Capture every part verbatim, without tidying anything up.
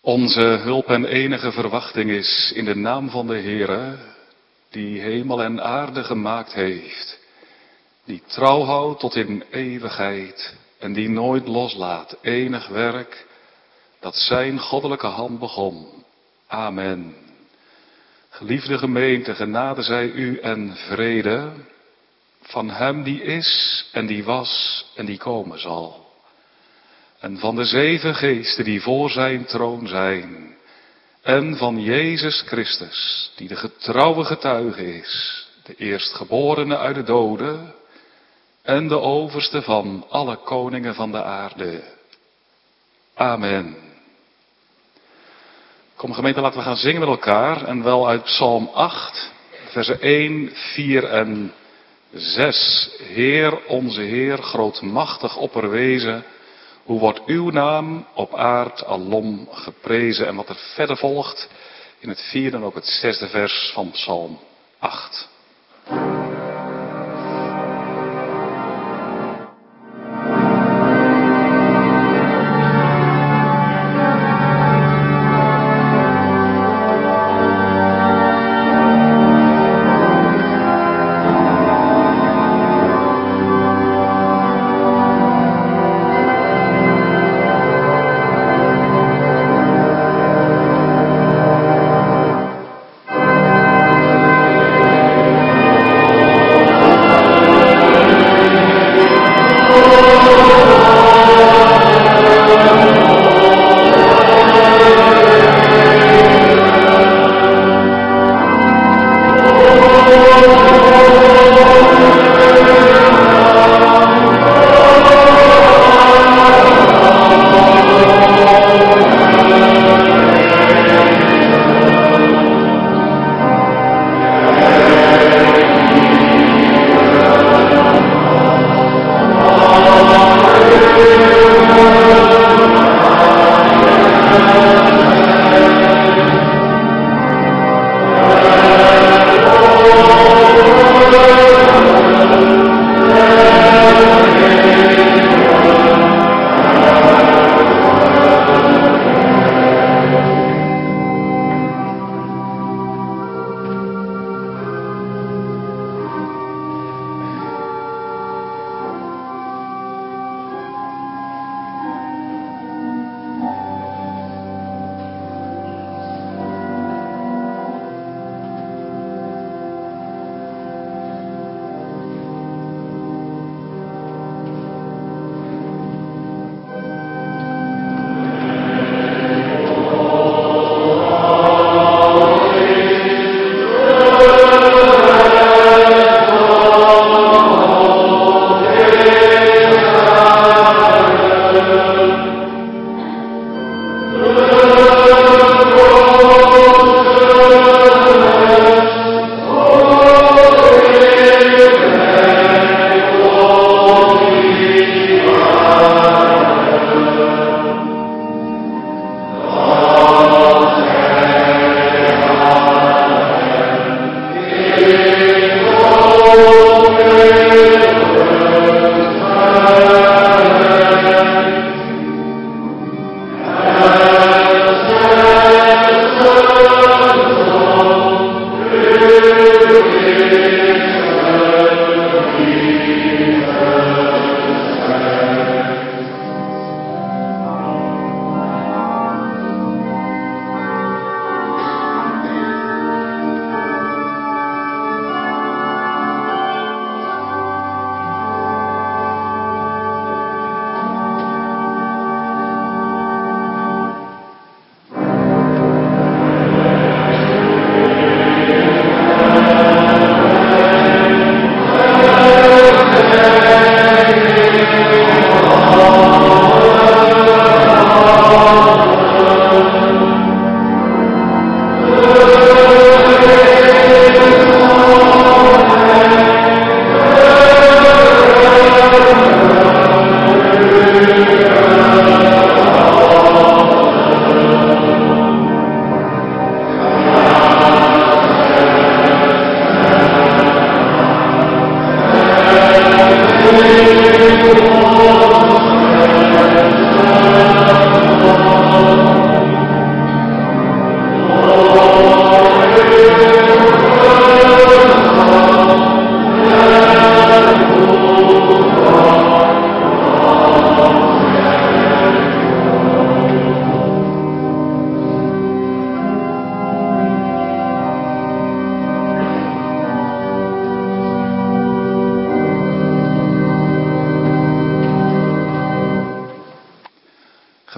Onze hulp en enige verwachting is in de naam van de Heere, die hemel en aarde gemaakt heeft, die trouw houdt tot in eeuwigheid en die nooit loslaat enig werk dat zijn goddelijke hand begon. Amen. Geliefde gemeente, genade zij u en vrede van hem die is en die was en die komen zal. En van de zeven geesten die voor zijn troon zijn. En van Jezus Christus, die de getrouwe getuige is, de eerstgeborene uit de doden en de overste van alle koningen van de aarde. Amen. Kom gemeente, laten we gaan zingen met elkaar en wel uit Psalm acht, versen één, vier en zes. Heer, onze Heer, grootmachtig opperwezen, hoe wordt uw naam op aard alom geprezen? En wat er verder volgt in het vierde en ook het zesde vers van Psalm acht. O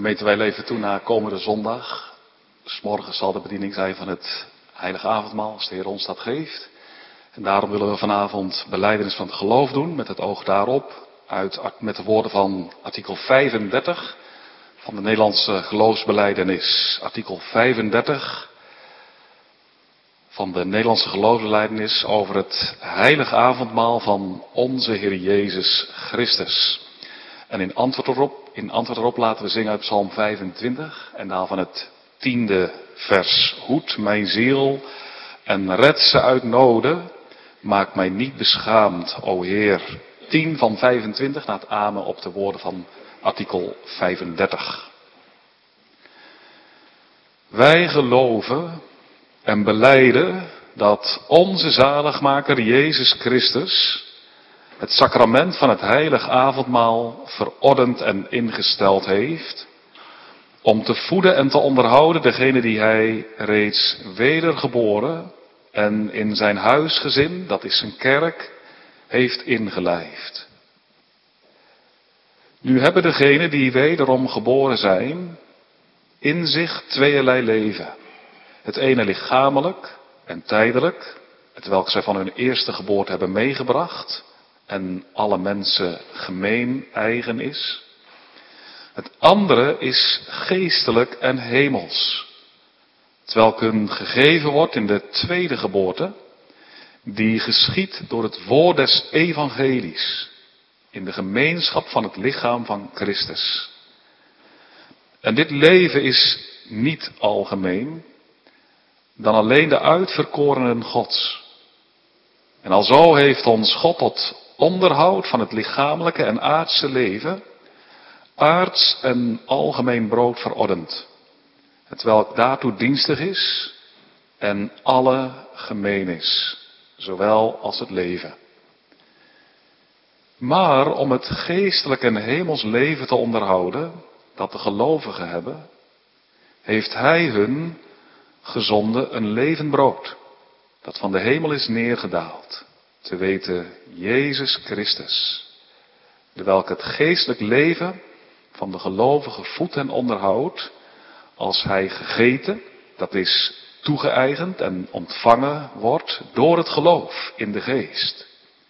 Gemeente, wij leven toe naar komende zondag. 'S Morgens zal de bediening zijn van het heilige avondmaal, als de Heer ons dat geeft. En daarom willen we vanavond belijdenis van het geloof doen, met het oog daarop, uit, met de woorden van artikel vijfendertig van de Nederlandse geloofsbelijdenis. Artikel vijfendertig van de Nederlandse geloofsbelijdenis over het heilige avondmaal van onze Heer Jezus Christus. En in antwoord erop, in antwoord erop laten we zingen uit Psalm vijfentwintig en daarvan het tiende vers. Hoed mijn ziel en red ze uit noden, maak mij niet beschaamd, o Heer. tien van vijfentwintig na het amen op de woorden van artikel vijfendertig. Wij geloven en belijden dat onze zaligmaker Jezus Christus het sacrament van het heilig avondmaal verordend en ingesteld heeft, om te voeden en te onderhouden degene die hij reeds wedergeboren en in zijn huisgezin, dat is zijn kerk, heeft ingelijfd. Nu hebben degenen die wederom geboren zijn, in zich tweeërlei leven. Het ene lichamelijk en tijdelijk, hetwelk zij van hun eerste geboorte hebben meegebracht en alle mensen gemeen eigen is. Het andere is geestelijk en hemels, hetwelk hun gegeven wordt in de tweede geboorte, die geschiet door het woord des evangelies, in de gemeenschap van het lichaam van Christus. En dit leven is niet algemeen, dan alleen de uitverkorenen Gods. En alzo heeft ons God tot onderhoud van het lichamelijke en aardse leven aards en algemeen brood verordend, hetwelk daartoe dienstig is en alle gemeen is, zowel als het leven. Maar om het geestelijk en hemels leven te onderhouden, dat de gelovigen hebben, heeft hij hun gezonden een levend brood, dat van de hemel is neergedaald, te weten Jezus Christus, de welke het geestelijk leven van de gelovige voedt en onderhoudt, als hij gegeten, dat is toegeëigend en ontvangen wordt door het geloof in de geest.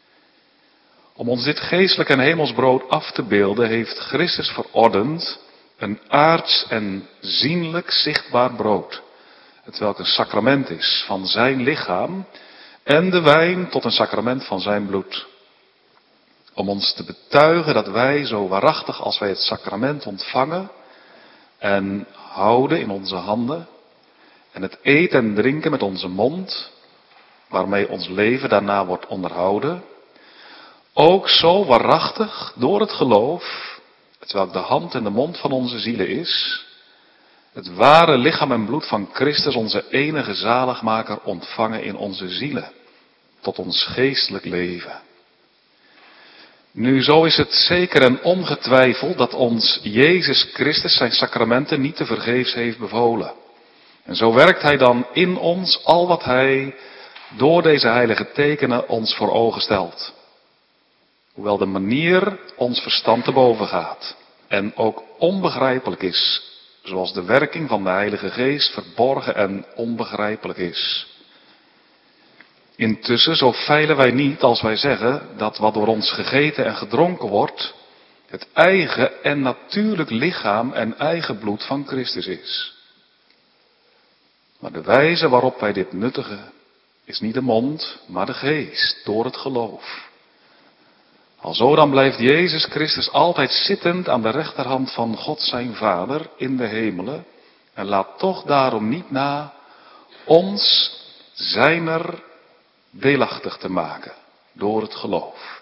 Om ons dit geestelijk en hemels brood af te beelden, heeft Christus verordend een aards en zienlijk zichtbaar brood, hetwelk een sacrament is van zijn lichaam, en de wijn tot een sacrament van zijn bloed. Om ons te betuigen dat wij zo waarachtig als wij het sacrament ontvangen en houden in onze handen, en het eten en drinken met onze mond, waarmee ons leven daarna wordt onderhouden, ook zo waarachtig door het geloof, hetwelk de hand en de mond van onze zielen is, het ware lichaam en bloed van Christus, onze enige zaligmaker, ontvangen in onze zielen, tot ons geestelijk leven. Nu, zo is het zeker en ongetwijfeld dat ons Jezus Christus zijn sacramenten niet te vergeefs heeft bevolen. En zo werkt hij dan in ons al wat hij door deze heilige tekenen ons voor ogen stelt. Hoewel de manier ons verstand te boven gaat en ook onbegrijpelijk is, zoals de werking van de Heilige Geest verborgen en onbegrijpelijk is. Intussen, zo feilen wij niet als wij zeggen dat wat door ons gegeten en gedronken wordt, het eigen en natuurlijk lichaam en eigen bloed van Christus is. Maar de wijze waarop wij dit nuttigen, is niet de mond, maar de geest, door het geloof. Alzo dan blijft Jezus Christus altijd zittend aan de rechterhand van God zijn Vader in de hemelen, en laat toch daarom niet na ons zijner deelachtig te maken door het geloof.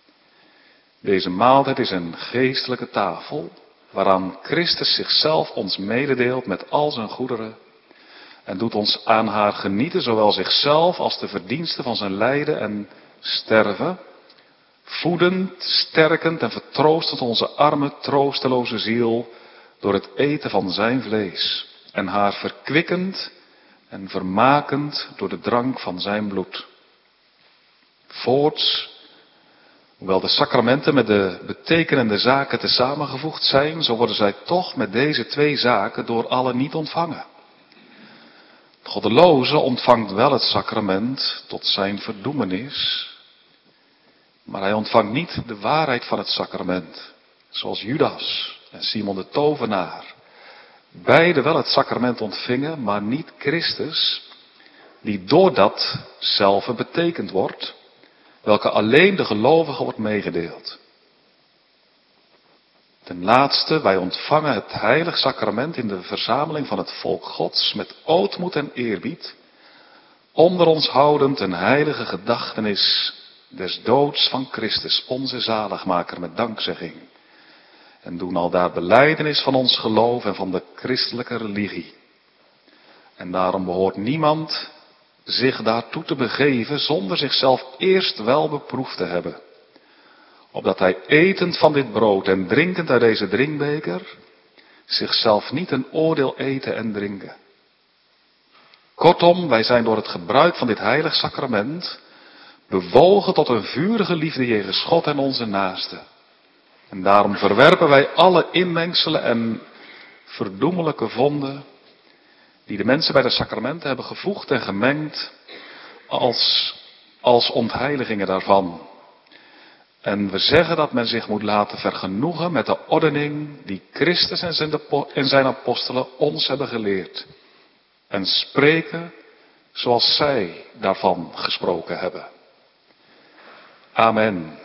Deze maaltijd is een geestelijke tafel, waaraan Christus zichzelf ons mededeelt met al zijn goederen, en doet ons aan haar genieten, zowel zichzelf als de verdiensten van zijn lijden en sterven, voedend, sterkend en vertroostend onze arme, troosteloze ziel door het eten van zijn vlees, en haar verkwikkend en vermakend door de drank van zijn bloed. Voorts Hoewel de sacramenten met de betekenende zaken te samengevoegd zijn, zo worden zij toch met deze twee zaken door allen niet ontvangen. De goddeloze ontvangt wel het sacrament tot zijn verdoemenis, maar hij ontvangt niet de waarheid van het sacrament, zoals Judas en Simon de tovenaar. Beide wel het sacrament ontvingen, maar niet Christus, die door dat zelf betekend wordt, welke alleen de gelovigen wordt meegedeeld. Ten laatste, wij ontvangen het heilig sacrament in de verzameling van het volk Gods met ootmoed en eerbied, onder ons houdend een heilige gedachtenis des doods van Christus, onze zaligmaker, met dankzegging. En doen aldaar belijdenis van ons geloof en van de christelijke religie. En daarom behoort niemand zich daartoe te begeven zonder zichzelf eerst wel beproefd te hebben. Opdat hij etend van dit brood en drinkend uit deze drinkbeker zichzelf niet een oordeel eten en drinken. Kortom, wij zijn door het gebruik van dit heilig sacrament bewogen tot een vurige liefde jegens God en onze naaste. En daarom verwerpen wij alle inmengselen en verdoemelijke vonden die de mensen bij de sacramenten hebben gevoegd en gemengd als, als ontheiligingen daarvan. En we zeggen dat men zich moet laten vergenoegen met de ordening die Christus en zijn, en zijn apostelen ons hebben geleerd. En spreken zoals zij daarvan gesproken hebben. Amen.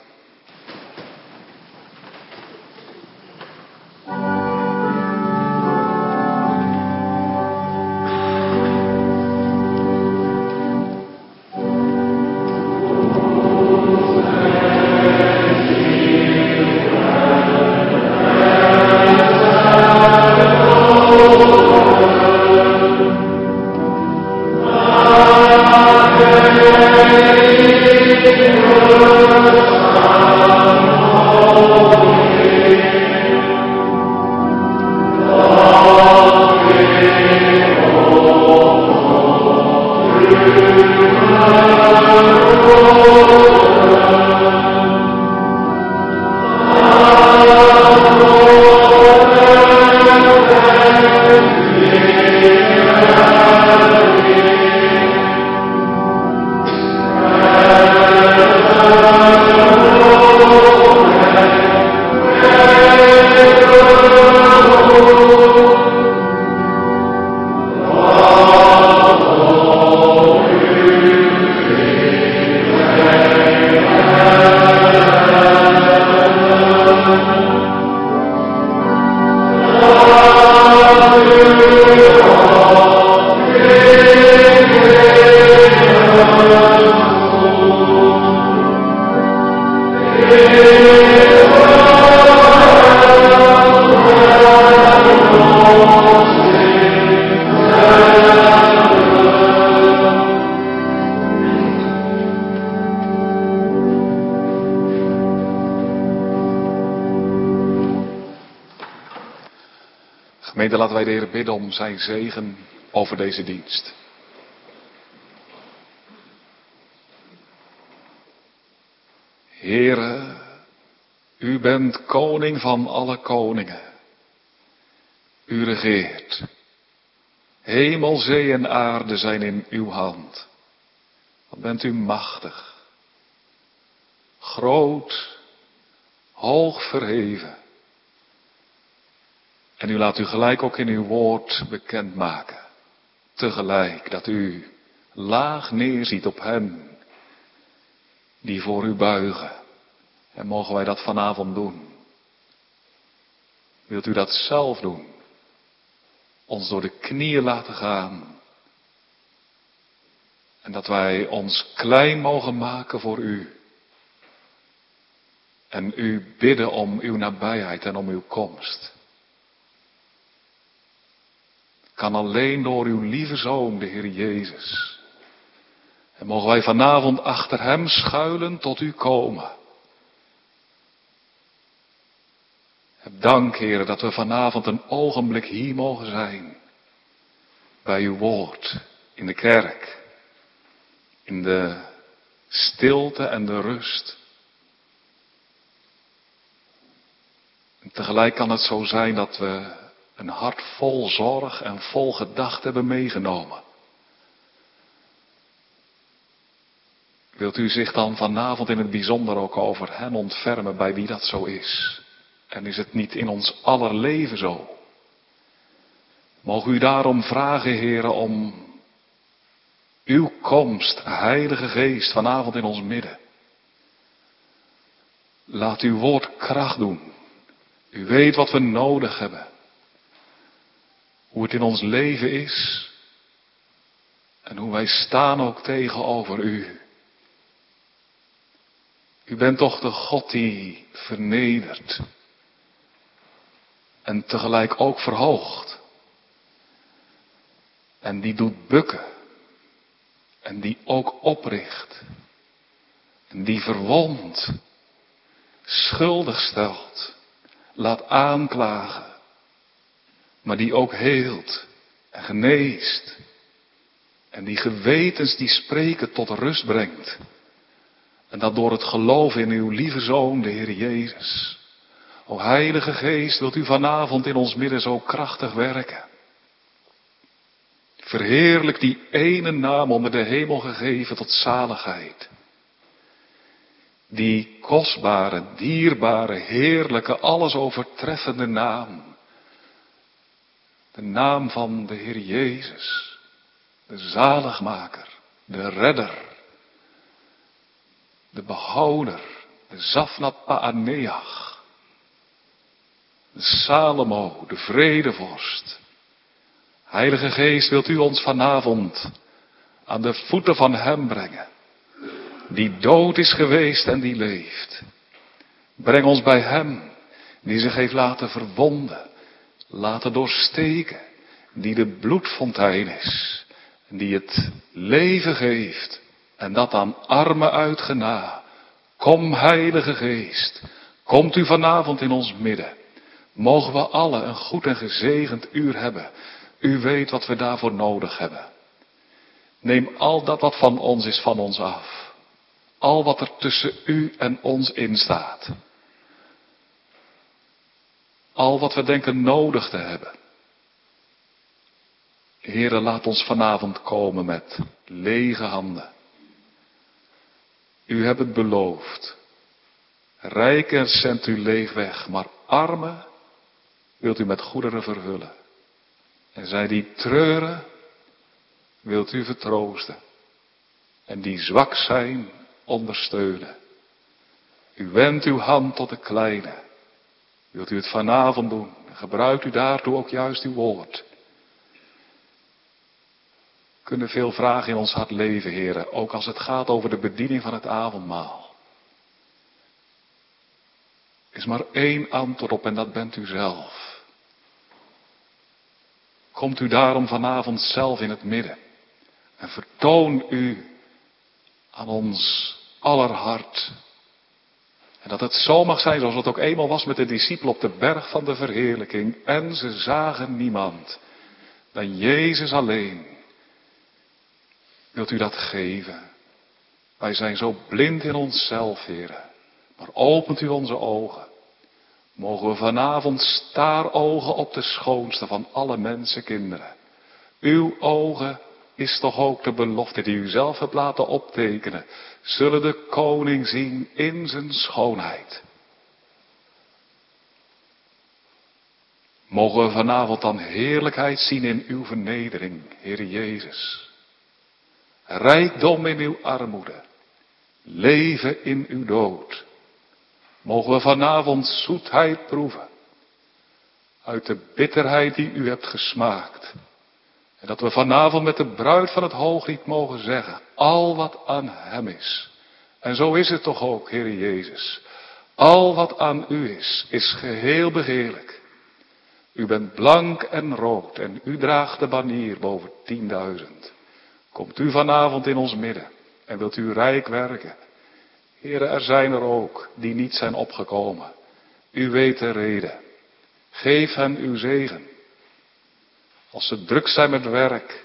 Gemeente, laten wij de Heer bidden om zijn zegen over deze dienst. Heere, u bent koning van alle koningen. U regeert. Hemel, zee en aarde zijn in uw hand. Wat bent u machtig. Groot, hoog verheven. En u laat u gelijk ook in uw woord bekendmaken. Tegelijk dat u laag neerziet op hen die voor u buigen. En mogen wij dat vanavond doen. Wilt u dat zelf doen? Ons door de knieën laten gaan. En dat wij ons klein mogen maken voor u. En u bidden om uw nabijheid en om uw komst. Kan alleen door uw lieve Zoon, de Heer Jezus. En mogen wij vanavond achter hem schuilen tot u komen. Heb dank, Heer, dat we vanavond een ogenblik hier mogen zijn. Bij uw woord, in de kerk. In de stilte en de rust. Tegelijk kan het zo zijn dat we een hart vol zorg en vol gedachten hebben meegenomen. Wilt u zich dan vanavond in het bijzonder ook over hen ontfermen bij wie dat zo is? En is het niet in ons aller leven zo? Mogen u daarom vragen, Heere, om uw komst, Heilige Geest, vanavond in ons midden. Laat uw woord kracht doen. U weet wat we nodig hebben. Hoe het in ons leven is. En hoe wij staan ook tegenover u. U bent toch de God die vernedert. En tegelijk ook verhoogt. En die doet bukken. En die ook opricht. En die verwondt. Schuldig stelt. Laat aanklagen. Maar die ook heelt. En geneest. En die gewetens die spreken tot rust brengt. En dat door het geloof in uw lieve Zoon, de Heer Jezus. O Heilige Geest, wilt u vanavond in ons midden zo krachtig werken. Verheerlijk die ene naam onder de hemel gegeven tot zaligheid. Die kostbare, dierbare, heerlijke, alles overtreffende naam. De naam van de Heer Jezus. De zaligmaker, de redder. De behouder, de Zafnat Paaneach. De Salomo, de vredevorst. Heilige Geest, wilt u ons vanavond aan de voeten van hem brengen. Die dood is geweest en die leeft. Breng ons bij hem, die zich heeft laten verwonden, laten doorsteken. Die de bloedfontein is. En die het leven geeft. En dat aan armen uitgena. Kom, Heilige Geest. Komt u vanavond in ons midden. Mogen we alle een goed en gezegend uur hebben. U weet wat we daarvoor nodig hebben. Neem al dat wat van ons is van ons af. Al wat er tussen u en ons in staat. Al wat we denken nodig te hebben. Heere, laat ons vanavond komen met lege handen. U hebt het beloofd. Rijken zendt u leeg weg, maar armen wilt u met goederen vervullen. En zij die treuren, wilt u vertroosten. En die zwak zijn, ondersteunen. U wendt uw hand tot de kleine. Wilt u het vanavond doen? Gebruikt u daartoe ook juist uw woord. Kunnen veel vragen in ons hart leven, heren, ook als het gaat over de bediening van het avondmaal. Er is maar één antwoord op en dat bent u zelf. Komt u daarom vanavond zelf in het midden en vertoon u aan ons aller hart. En dat het zo mag zijn zoals het ook eenmaal was met de discipelen op de berg van de verheerlijking. En ze zagen niemand dan Jezus alleen. Wilt u dat geven? Wij zijn zo blind in onszelf, heren. Maar opent u onze ogen. Mogen we vanavond staarogen op de schoonste van alle mensenkinderen. Uw ogen is toch ook de belofte die u zelf hebt laten optekenen. Zullen de koning zien in zijn schoonheid. Mogen we vanavond dan heerlijkheid zien in uw vernedering, Heer Jezus. Rijkdom in uw armoede. Leven in uw dood. Mogen we vanavond zoetheid proeven. Uit de bitterheid die u hebt gesmaakt. En dat we vanavond met de bruid van het Hooglied mogen zeggen. Al wat aan hem is. En zo is het toch ook, Heer Jezus. Al wat aan u is, is geheel begeerlijk. U bent blank en rood en u draagt de banier boven tienduizend. Komt u vanavond in ons midden en wilt u rijk werken. Heren, er zijn er ook die niet zijn opgekomen. U weet de reden. Geef hen uw zegen. Als ze druk zijn met werk.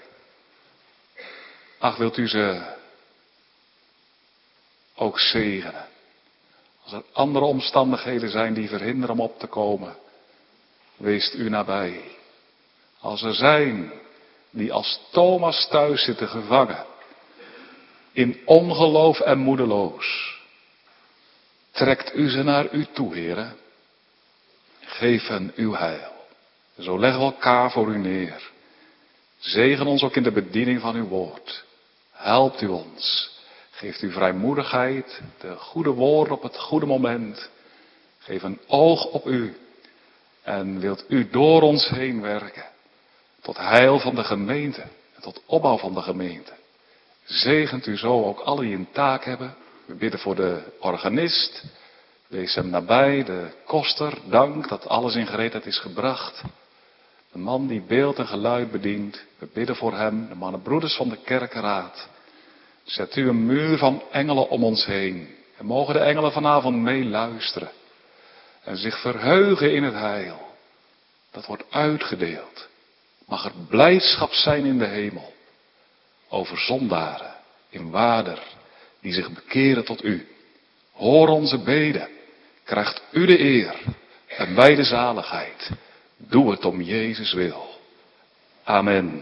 Ach, wilt u ze ook zegenen. Als er andere omstandigheden zijn die verhinderen om op te komen, wees u nabij. Als er zijn die als Thomas thuis zitten gevangen, in ongeloof en moedeloos, trekt u ze naar u toe, Heere. Geef hen uw heil. Zo leggen we elkaar voor u neer. Zegen ons ook in de bediening van uw woord. Helpt u ons. Geeft u vrijmoedigheid, de goede woorden op het goede moment. Geef een oog op u. En wilt u door ons heen werken. Tot heil van de gemeente. En tot opbouw van de gemeente. Zegent u zo ook alle die een taak hebben. We bidden voor de organist. Wees hem nabij, de koster. Dank dat alles in gereedheid is gebracht. De man die beeld en geluid bedient. We bidden voor hem, de mannenbroeders van de kerkenraad. Zet u een muur van engelen om ons heen. En mogen de engelen vanavond meeluisteren. En zich verheugen in het heil. Dat wordt uitgedeeld. Mag er blijdschap zijn in de hemel. Over zondaren in Waarder die zich bekeren tot u. Hoor onze beden. Krijgt u de eer en wij de zaligheid. Doe het om Jezus wil. Amen.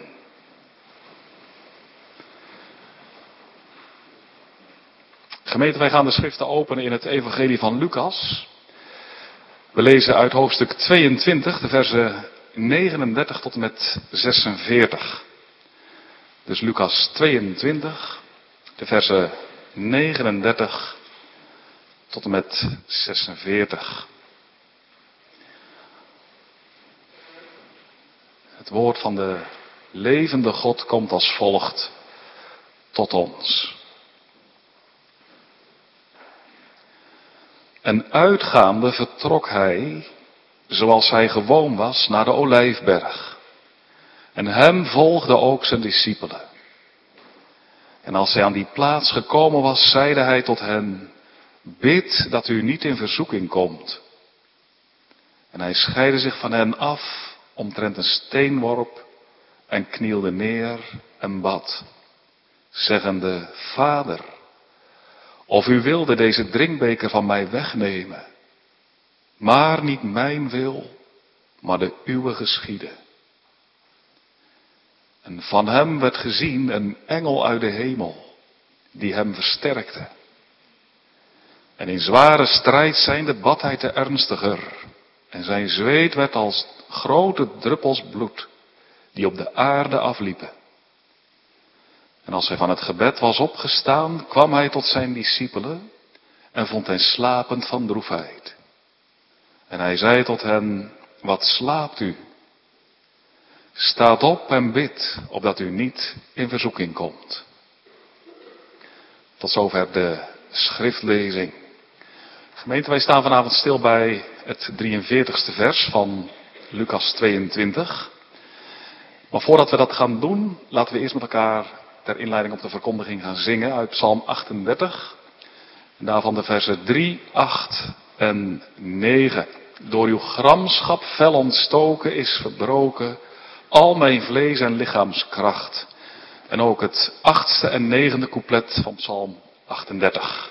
Gemeente, wij gaan de schriften openen in het evangelie van Lucas. We lezen uit hoofdstuk tweeëntwintig, de versen negenendertig tot en met zesenveertig. Dus Lucas tweeëntwintig, de versen negenendertig tot en met zesenveertig. Het woord van de levende God komt als volgt tot ons. En uitgaande vertrok hij, zoals hij gewoon was, naar de Olijfberg. En hem volgden ook zijn discipelen. En als hij aan die plaats gekomen was, zeide hij tot hen, bid dat u niet in verzoeking komt. En hij scheidde zich van hen af, omtrent een steenworp, en knielde neer en bad, zeggende, Vader, of u wilde deze drinkbeker van mij wegnemen, maar niet mijn wil, maar de uwe geschiede. En van hem werd gezien een engel uit de hemel, die hem versterkte. En in zware strijd zijnde bad hij te ernstiger, en zijn zweet werd als grote druppels bloed, die op de aarde afliepen. En als hij van het gebed was opgestaan, kwam hij tot zijn discipelen en vond hen slapend van droefheid. En hij zei tot hen, wat slaapt u? Staat op en bid, opdat u niet in verzoeking komt. Tot zover de schriftlezing. Gemeente, wij staan vanavond stil bij het drieënveertigste vers van Lucas tweeëntwintig. Maar voordat we dat gaan doen, laten we eerst met elkaar ter inleiding op de verkondiging gaan zingen uit Psalm achtendertig. En daarvan de versen drie, acht en negen. Door uw gramschap fel ontstoken is verbroken al mijn vlees en lichaamskracht. En ook het achtste en negende couplet van Psalm achtendertig.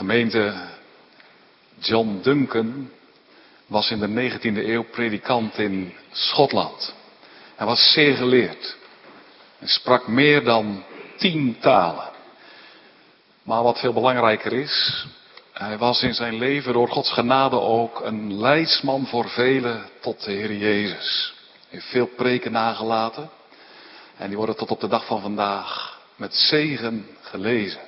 Gemeente, John Duncan was in de negentiende eeuw predikant in Schotland. Hij was zeer geleerd. Hij sprak meer dan tien talen. Maar wat veel belangrijker is, hij was in zijn leven door Gods genade ook een leidsman voor velen tot de Heer Jezus. Hij heeft veel preken nagelaten en die worden tot op de dag van vandaag met zegen gelezen.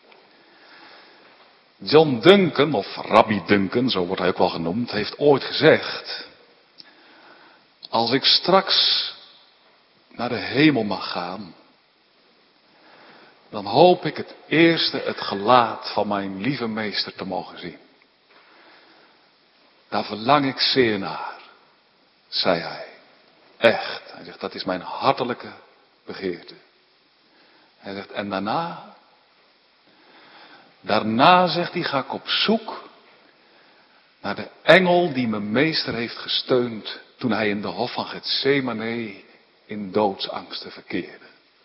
John Duncan, of Rabbi Duncan, zo wordt hij ook wel genoemd, heeft ooit gezegd: als ik straks naar de hemel mag gaan, dan hoop ik het eerste het gelaat van mijn lieve meester te mogen zien. Daar verlang ik zeer naar, zei hij. Echt. Hij zegt, dat is mijn hartelijke begeerte. Hij zegt, en daarna, daarna zegt hij, ga ik op zoek naar de engel die mijn meester heeft gesteund toen hij in de hof van Getsemane in doodsangsten verkeerde.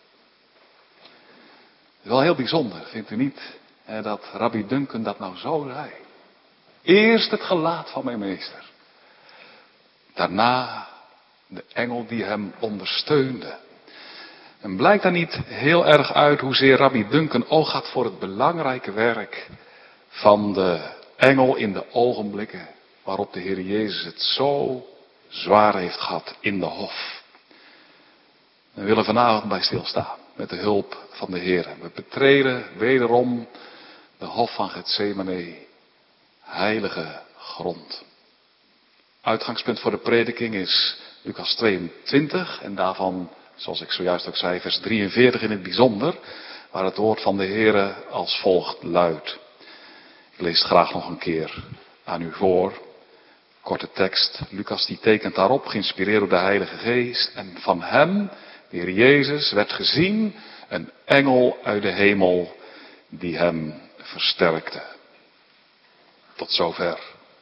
Het is wel heel bijzonder, vindt u niet, hè, dat Rabbi Duncan dat nou zo zei. Eerst het gelaat van mijn meester. Daarna de engel die hem ondersteunde. En blijkt daar niet heel erg uit hoezeer Rabbi Duncan oog had voor het belangrijke werk van de engel in de ogenblikken waarop de Heer Jezus het zo zwaar heeft gehad in de hof. We willen vanavond bij stilstaan met de hulp van de Heer. We betreden wederom de hof van Getsemane, heilige grond. Uitgangspunt voor de prediking is Lucas tweeëntwintig en daarvan, zoals ik zojuist ook zei, vers drieënveertig in het bijzonder, waar het woord van de Heer als volgt luidt. Ik lees het graag nog een keer aan u voor. Korte tekst. Lucas die tekent daarop, geïnspireerd door de Heilige Geest. En van hem, de Heer Jezus, werd gezien een engel uit de hemel die hem versterkte. Tot zover.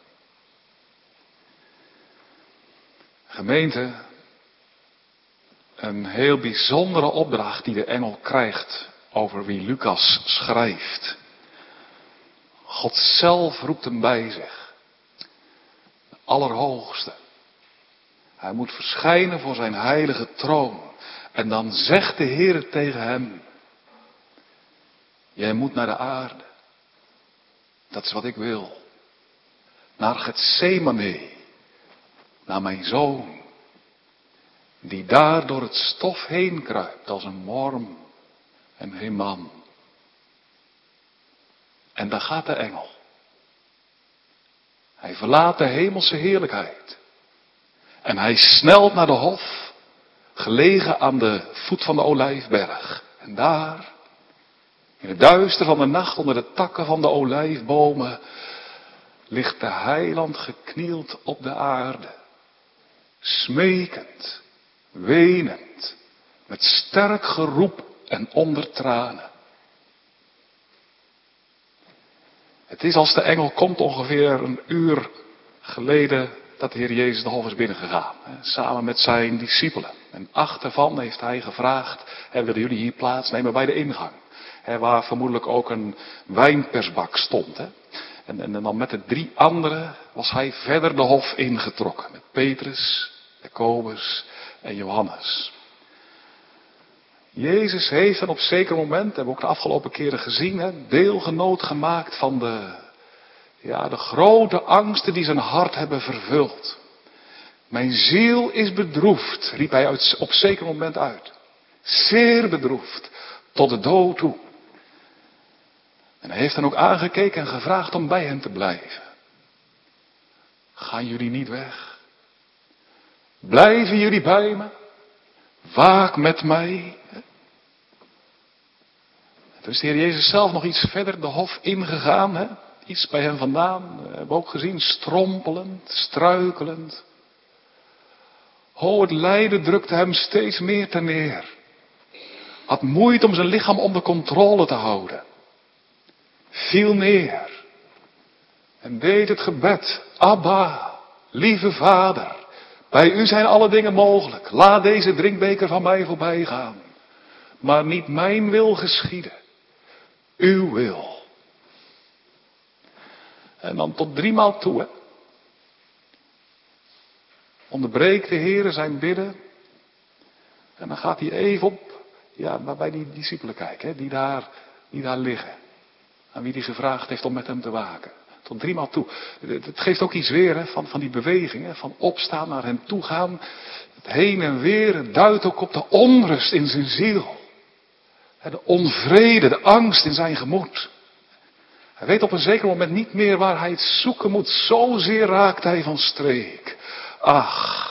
Gemeente, een heel bijzondere opdracht die de engel krijgt over wie Lucas schrijft. God zelf roept hem bij zich. De Allerhoogste. Hij moet verschijnen voor zijn heilige troon. En dan zegt de Heer tegen hem: jij moet naar de aarde. Dat is wat ik wil. Naar Getsemane. Naar mijn zoon. Die daar door het stof heen kruipt als een worm en geen man. En daar gaat de engel. Hij verlaat de hemelse heerlijkheid. En hij snelt naar de hof, gelegen aan de voet van de Olijfberg. En daar, in het duister van de nacht, onder de takken van de olijfbomen, ligt de heiland geknield op de aarde. Smekend, wenend, met sterk geroep en onder tranen. Het is als de engel komt ongeveer een uur geleden dat de Heer Jezus de hof is binnengegaan. Samen met zijn discipelen. En achtervan heeft hij gevraagd: willen jullie hier plaatsnemen bij de ingang? Waar vermoedelijk ook een wijnpersbak stond. En, en dan met de drie anderen was hij verder de hof ingetrokken. Met Petrus, Jacobus en Johannes. Jezus heeft dan op zeker moment, hebben we ook de afgelopen keren gezien, hè, deelgenoot gemaakt van de, ja, de grote angsten die zijn hart hebben vervuld. Mijn ziel is bedroefd, riep hij uit, op zeker moment uit. Zeer bedroefd, tot de dood toe. En hij heeft dan ook aangekeken en gevraagd om bij hen te blijven. Gaan jullie niet weg? Blijven jullie bij me? Waak met mij. Toen is de Heer Jezus zelf nog iets verder de hof ingegaan. Hè? Iets bij hem vandaan. We hebben ook gezien, strompelend, struikelend. Oh, het lijden drukte hem steeds meer ter neer. Had moeite om zijn lichaam onder controle te houden. Viel neer. En deed het gebed. Abba, lieve Vader. Bij u zijn alle dingen mogelijk. Laat deze drinkbeker van mij voorbij gaan. Maar niet mijn wil geschieden. Uw wil. En dan tot driemaal toe, hè. Onderbreekt de Heere zijn bidden. En dan gaat hij even op, ja, maar bij die discipelen kijken, hè, die daar, die daar liggen. Aan wie hij gevraagd heeft om met hem te waken. Tot driemaal toe. Het geeft ook iets weer, hè, van, van die beweging, hè, van opstaan naar hem toe gaan. Het heen en weer, het duidt ook op de onrust in zijn ziel. De onvrede, de angst in zijn gemoed. Hij weet op een zeker moment niet meer waar hij het zoeken moet. Zozeer raakt hij van streek. Ach.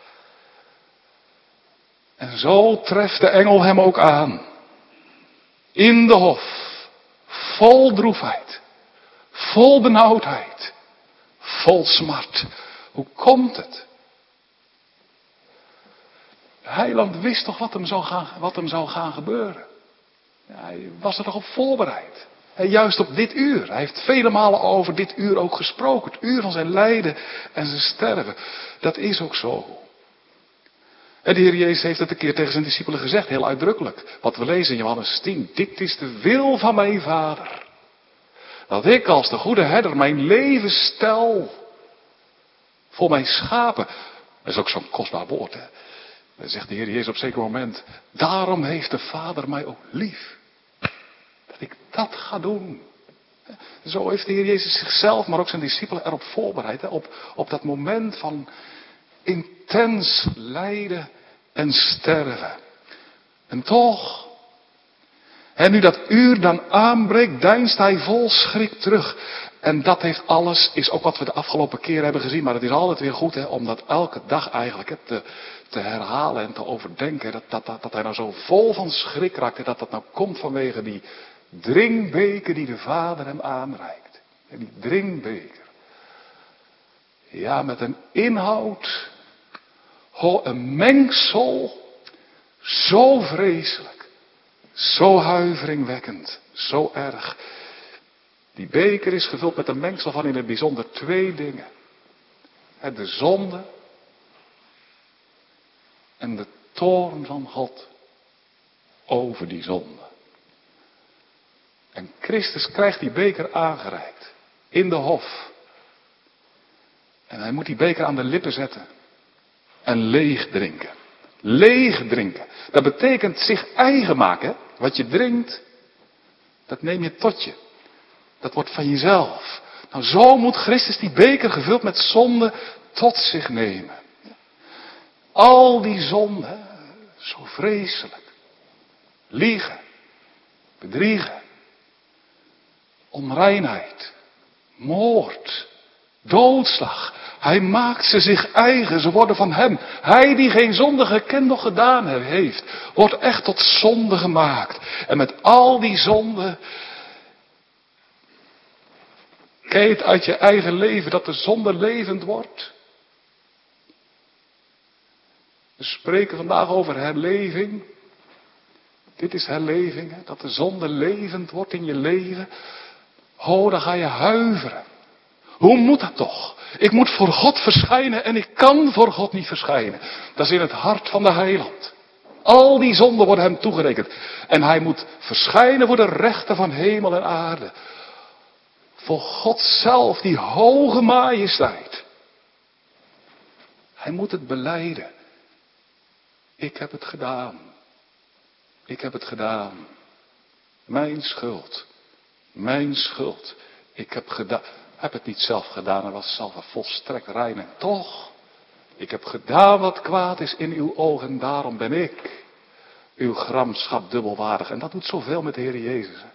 En zo treft de engel hem ook aan. In de hof. Vol droefheid. Vol benauwdheid. Vol smart. Hoe komt het? De heiland wist toch wat hem zou gaan, wat hem zou gaan gebeuren. Ja, hij was er toch op voorbereid. En juist op dit uur. Hij heeft vele malen over dit uur ook gesproken. Het uur van zijn lijden en zijn sterven. Dat is ook zo. En de Heer Jezus heeft het een keer tegen zijn discipelen gezegd. Heel uitdrukkelijk. Wat we lezen in Johannes tien. Dit is de wil van mijn Vader. Dat ik als de goede herder mijn leven stel. Voor mijn schapen. Dat is ook zo'n kostbaar woord. Hè? Dan zegt de Heer Jezus op een zeker moment. Daarom heeft de Vader mij ook lief. Dat ik dat ga doen. Zo heeft de Heer Jezus zichzelf, maar ook zijn discipelen erop voorbereid. Hè? Op, op dat moment van intens lijden en sterven. En toch, en nu dat uur dan aanbreekt, deinst hij vol schrik terug. En dat heeft alles, is ook wat we de afgelopen keer hebben gezien. Maar het is altijd weer goed, hè, om dat elke dag eigenlijk hè, te, te herhalen en te overdenken. Dat, dat, dat, dat hij nou zo vol van schrik raakt. En dat dat nou komt vanwege die drinkbeker die de Vader hem aanreikt. En die drinkbeker. Ja, met een inhoud. Ho, een mengsel. Zo vreselijk. Zo huiveringwekkend. Zo erg. Die beker is gevuld met een mengsel van in het bijzonder twee dingen. De zonde. En de toorn van God. Over die zonde. En Christus krijgt die beker aangereikt. In de hof. En hij moet die beker aan de lippen zetten. En leeg drinken. Leeg drinken. Dat betekent zich eigen maken. Wat je drinkt. Dat neem je tot je. Dat wordt van jezelf. Nou, zo moet Christus die beker gevuld met zonde tot zich nemen. Al die zonde. Zo vreselijk. Liegen. Bedriegen. Onreinheid. Moord. Doodslag. Hij maakt ze zich eigen. Ze worden van hem. Hij die geen zonde gekend of gedaan heeft. Wordt echt tot zonde gemaakt. En met al die zonden. Ken je het uit je eigen leven dat de zonde levend wordt? We spreken vandaag over herleving. Dit is herleving. Hè? Dat de zonde levend wordt in je leven. Oh, dan ga je huiveren. Hoe moet dat toch? Ik moet voor God verschijnen en ik kan voor God niet verschijnen. Dat is in het hart van de heiland. Al die zonden worden hem toegerekend. En hij moet verschijnen voor de rechter van hemel en aarde. Voor God zelf, die hoge majesteit. Hij moet het belijden. Ik heb het gedaan. Ik heb het gedaan. Mijn schuld. Mijn schuld. Ik heb gedaan. Heb het niet zelf gedaan en was zelf een volstrekt rein. En toch. Ik heb gedaan wat kwaad is in uw ogen. En daarom ben ik. Uw gramschap dubbelwaardig. En dat doet zoveel met de Heer Jezus. Hè?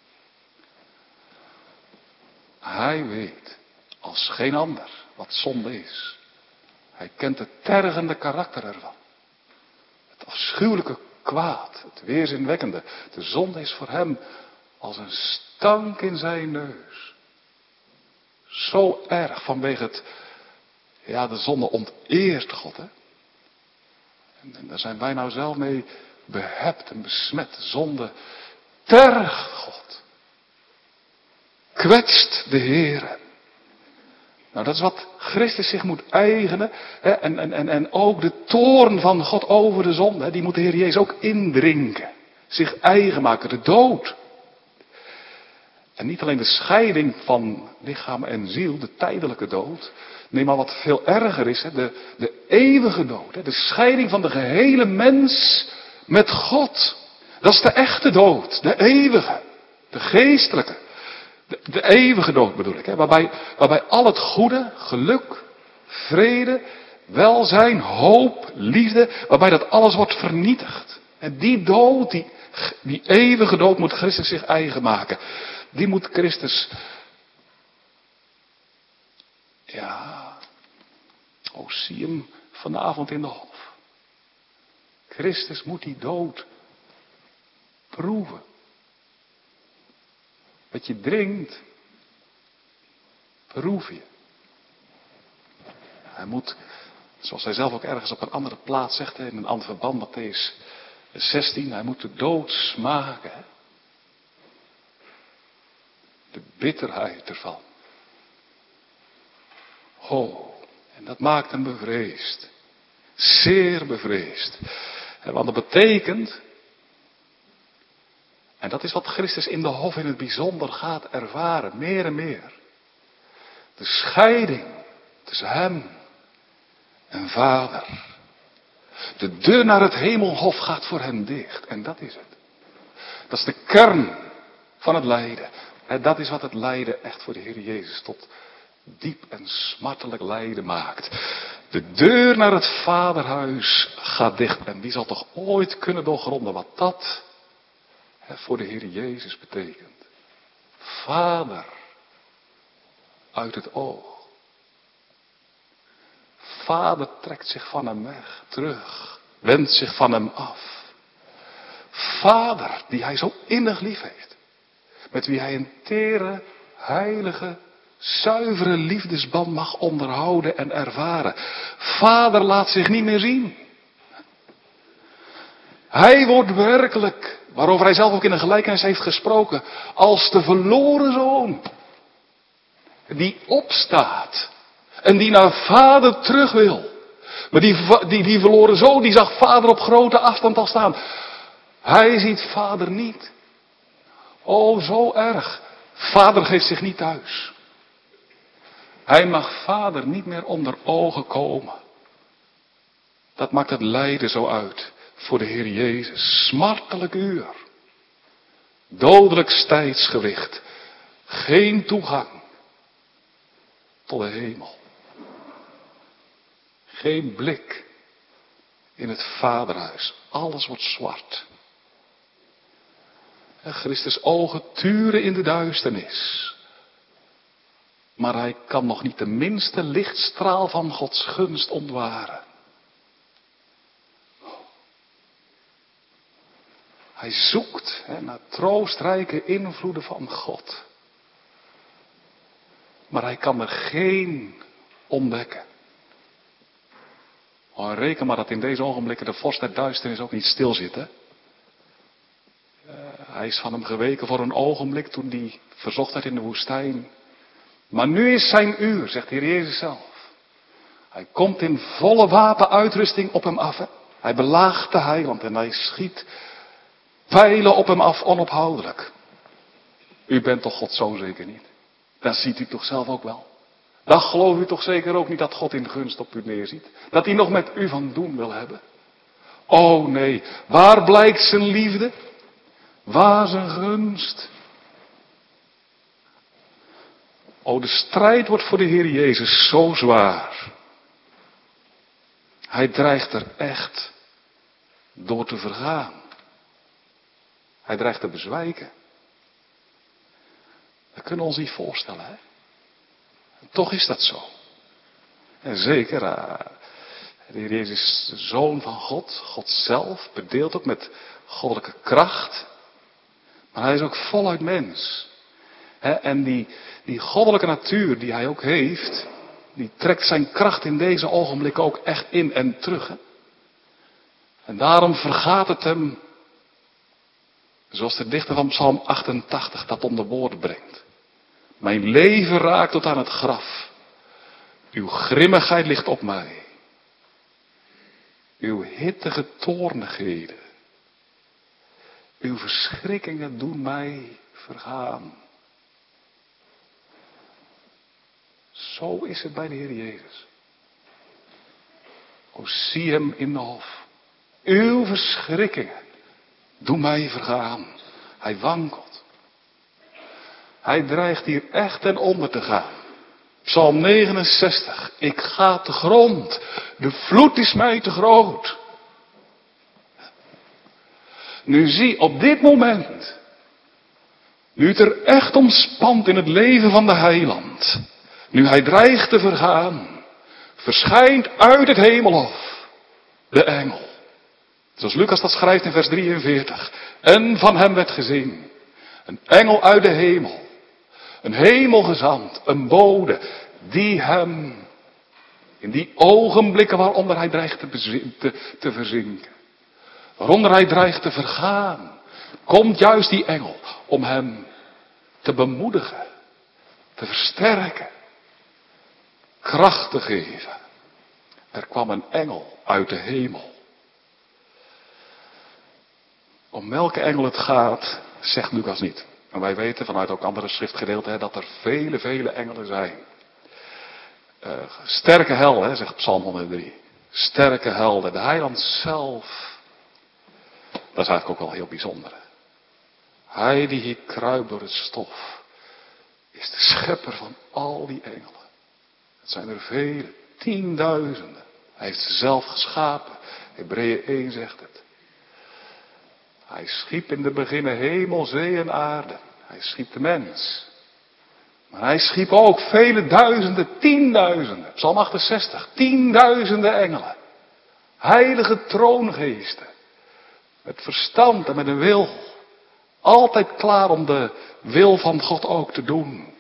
Hij weet als geen ander wat zonde is. Hij kent het tergende karakter ervan. Het afschuwelijke kwaad, het weerzinwekkende. De zonde is voor hem als een stank in zijn neus. Zo erg vanwege het, ja, de zonde onteert God, hè. En, en daar zijn wij nou zelf mee behept en besmet. Zonde tergt God. Kwetst de Heere. Nou, dat is wat Christus zich moet eigenen. Hè, en, en, en, en ook de toorn van God over de zonde. Hè, die moet de Heer Jezus ook indrinken. Zich eigen maken, de dood. En niet alleen de scheiding van lichaam en ziel, de tijdelijke dood. Nee, maar wat veel erger is, hè, de, de eeuwige dood. Hè, de scheiding van de gehele mens met God. Dat is de echte dood, de eeuwige, de geestelijke. De, de eeuwige dood bedoel ik, hè, waarbij, waarbij al het goede, geluk, vrede, welzijn, hoop, liefde, waarbij dat alles wordt vernietigd. En die dood, die, die eeuwige dood moet Christus zich eigen maken. Die moet Christus, ja, oh zie hem vanavond in de hof. Christus moet die dood proeven. Wat je drinkt, proef je. Hij moet, zoals hij zelf ook ergens op een andere plaats zegt, in een ander verband, Mattheüs zestien, hij moet de dood smaken. Hè? De bitterheid ervan. Oh, en dat maakt hem bevreesd. Zeer bevreesd. Want dat betekent, en dat is wat Christus in de hof in het bijzonder gaat ervaren, meer en meer. De scheiding tussen hem en Vader. De deur naar het hemelhof gaat voor hem dicht. En dat is het. Dat is de kern van het lijden. En dat is wat het lijden echt voor de Heer Jezus tot diep en smartelijk lijden maakt. De deur naar het vaderhuis gaat dicht. En wie zal toch ooit kunnen doorgronden wat dat voor de Heer Jezus betekent. Vader uit het oog. Vader trekt zich van hem weg, terug, wendt zich van hem af. Vader die hij zo innig lief heeft. Met wie hij een tere, heilige, zuivere liefdesband mag onderhouden en ervaren. Vader laat zich niet meer zien. Hij wordt werkelijk, waarover hij zelf ook in een gelijkenis heeft gesproken, als de verloren zoon. Die opstaat. En die naar vader terug wil. Maar die, die, die verloren zoon, die zag vader op grote afstand al staan. Hij ziet vader niet. Oh, zo erg. Vader geeft zich niet thuis. Hij mag vader niet meer onder ogen komen. Dat maakt het lijden zo uit voor de Heer Jezus. Smartelijk uur. Dodelijk tijdsgewicht. Geen toegang tot de hemel. Geen blik in het vaderhuis. Alles wordt zwart. En Christus' ogen turen in de duisternis. Maar hij kan nog niet de minste lichtstraal van Gods gunst ontwaren. Hij zoekt hè, naar troostrijke invloeden van God. Maar hij kan er geen ontdekken. Oh, reken maar dat in deze ogenblikken de vorst der duisternis ook niet stil zit. Hè? Uh, hij is van hem geweken voor een ogenblik toen hij verzocht werd in de woestijn. Maar nu is zijn uur, zegt de Heer Jezus zelf. Hij komt in volle wapenuitrusting op hem af. Hè? Hij belaagt de heiland en hij schiet pijlen op hem af onophoudelijk. U bent toch Gods zoon zeker niet? Dat ziet u toch zelf ook wel? Dan gelooft u toch zeker ook niet dat God in gunst op u neerziet? Dat hij nog met u van doen wil hebben? Oh nee, waar blijkt zijn liefde? Waar zijn gunst? Oh, de strijd wordt voor de Heer Jezus zo zwaar. Hij dreigt er echt door te vergaan. Hij dreigt te bezwijken. We kunnen ons niet voorstellen, hè? Toch is dat zo. En zeker, uh, de Heer Jezus is de Zoon van God, God zelf, bedeeld ook met goddelijke kracht. Maar hij is ook voluit mens. He, en die, die goddelijke natuur die hij ook heeft, die trekt zijn kracht in deze ogenblikken ook echt in en terug. He. En daarom vergaat het hem, zoals de dichter van Psalm achtentachtig dat onder woorden brengt. Mijn leven raakt tot aan het graf. Uw grimmigheid ligt op mij. Uw hittige toornigheden. Uw verschrikkingen doen mij vergaan. Zo is het bij de Heer Jezus. O, zie hem in de hof. Uw verschrikkingen doen mij vergaan. Hij wankelt. Hij dreigt hier echt ten onder te gaan. Psalm negenenzestig. Ik ga te grond. De vloed is mij te groot. Nu zie op dit moment. Nu het er echt om spant in het leven van de heiland. Nu hij dreigt te vergaan. Verschijnt uit het hemelhof. De engel. Zoals Lucas dat schrijft in vers drieënveertig. En van hem werd gezien. Een engel uit de hemel. Een hemelgezant. Een bode. Die hem. In die ogenblikken waaronder hij dreigt te, bezin, te, te verzinken. Waaronder hij dreigt te vergaan. Komt juist die engel. Om hem te bemoedigen. Te versterken. Kracht te geven. Er kwam een engel uit de hemel. Om welke engel het gaat, zegt Lucas niet. En wij weten vanuit ook andere schriftgedeelten dat er vele, vele engelen zijn. Uh, sterke helden, zegt Psalm honderddrie. Sterke helden, de heiland zelf. Dat is eigenlijk ook wel heel bijzonder. Hij die hier kruipt door het stof, is de schepper van al die engelen. Het zijn er vele, tienduizenden. Hij heeft ze zelf geschapen. Hebreeën één zegt het. Hij schiep in de beginnen hemel, zee en aarde. Hij schiep de mens. Maar hij schiep ook vele duizenden, tienduizenden. Psalm achtenzestig, tienduizenden engelen. Heilige troongeesten. Met verstand en met een wil. Altijd klaar om de wil van God ook te doen.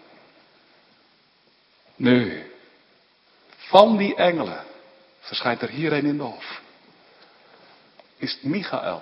Nu, van die engelen verschijnt er hier een in de hof. Is het Michael.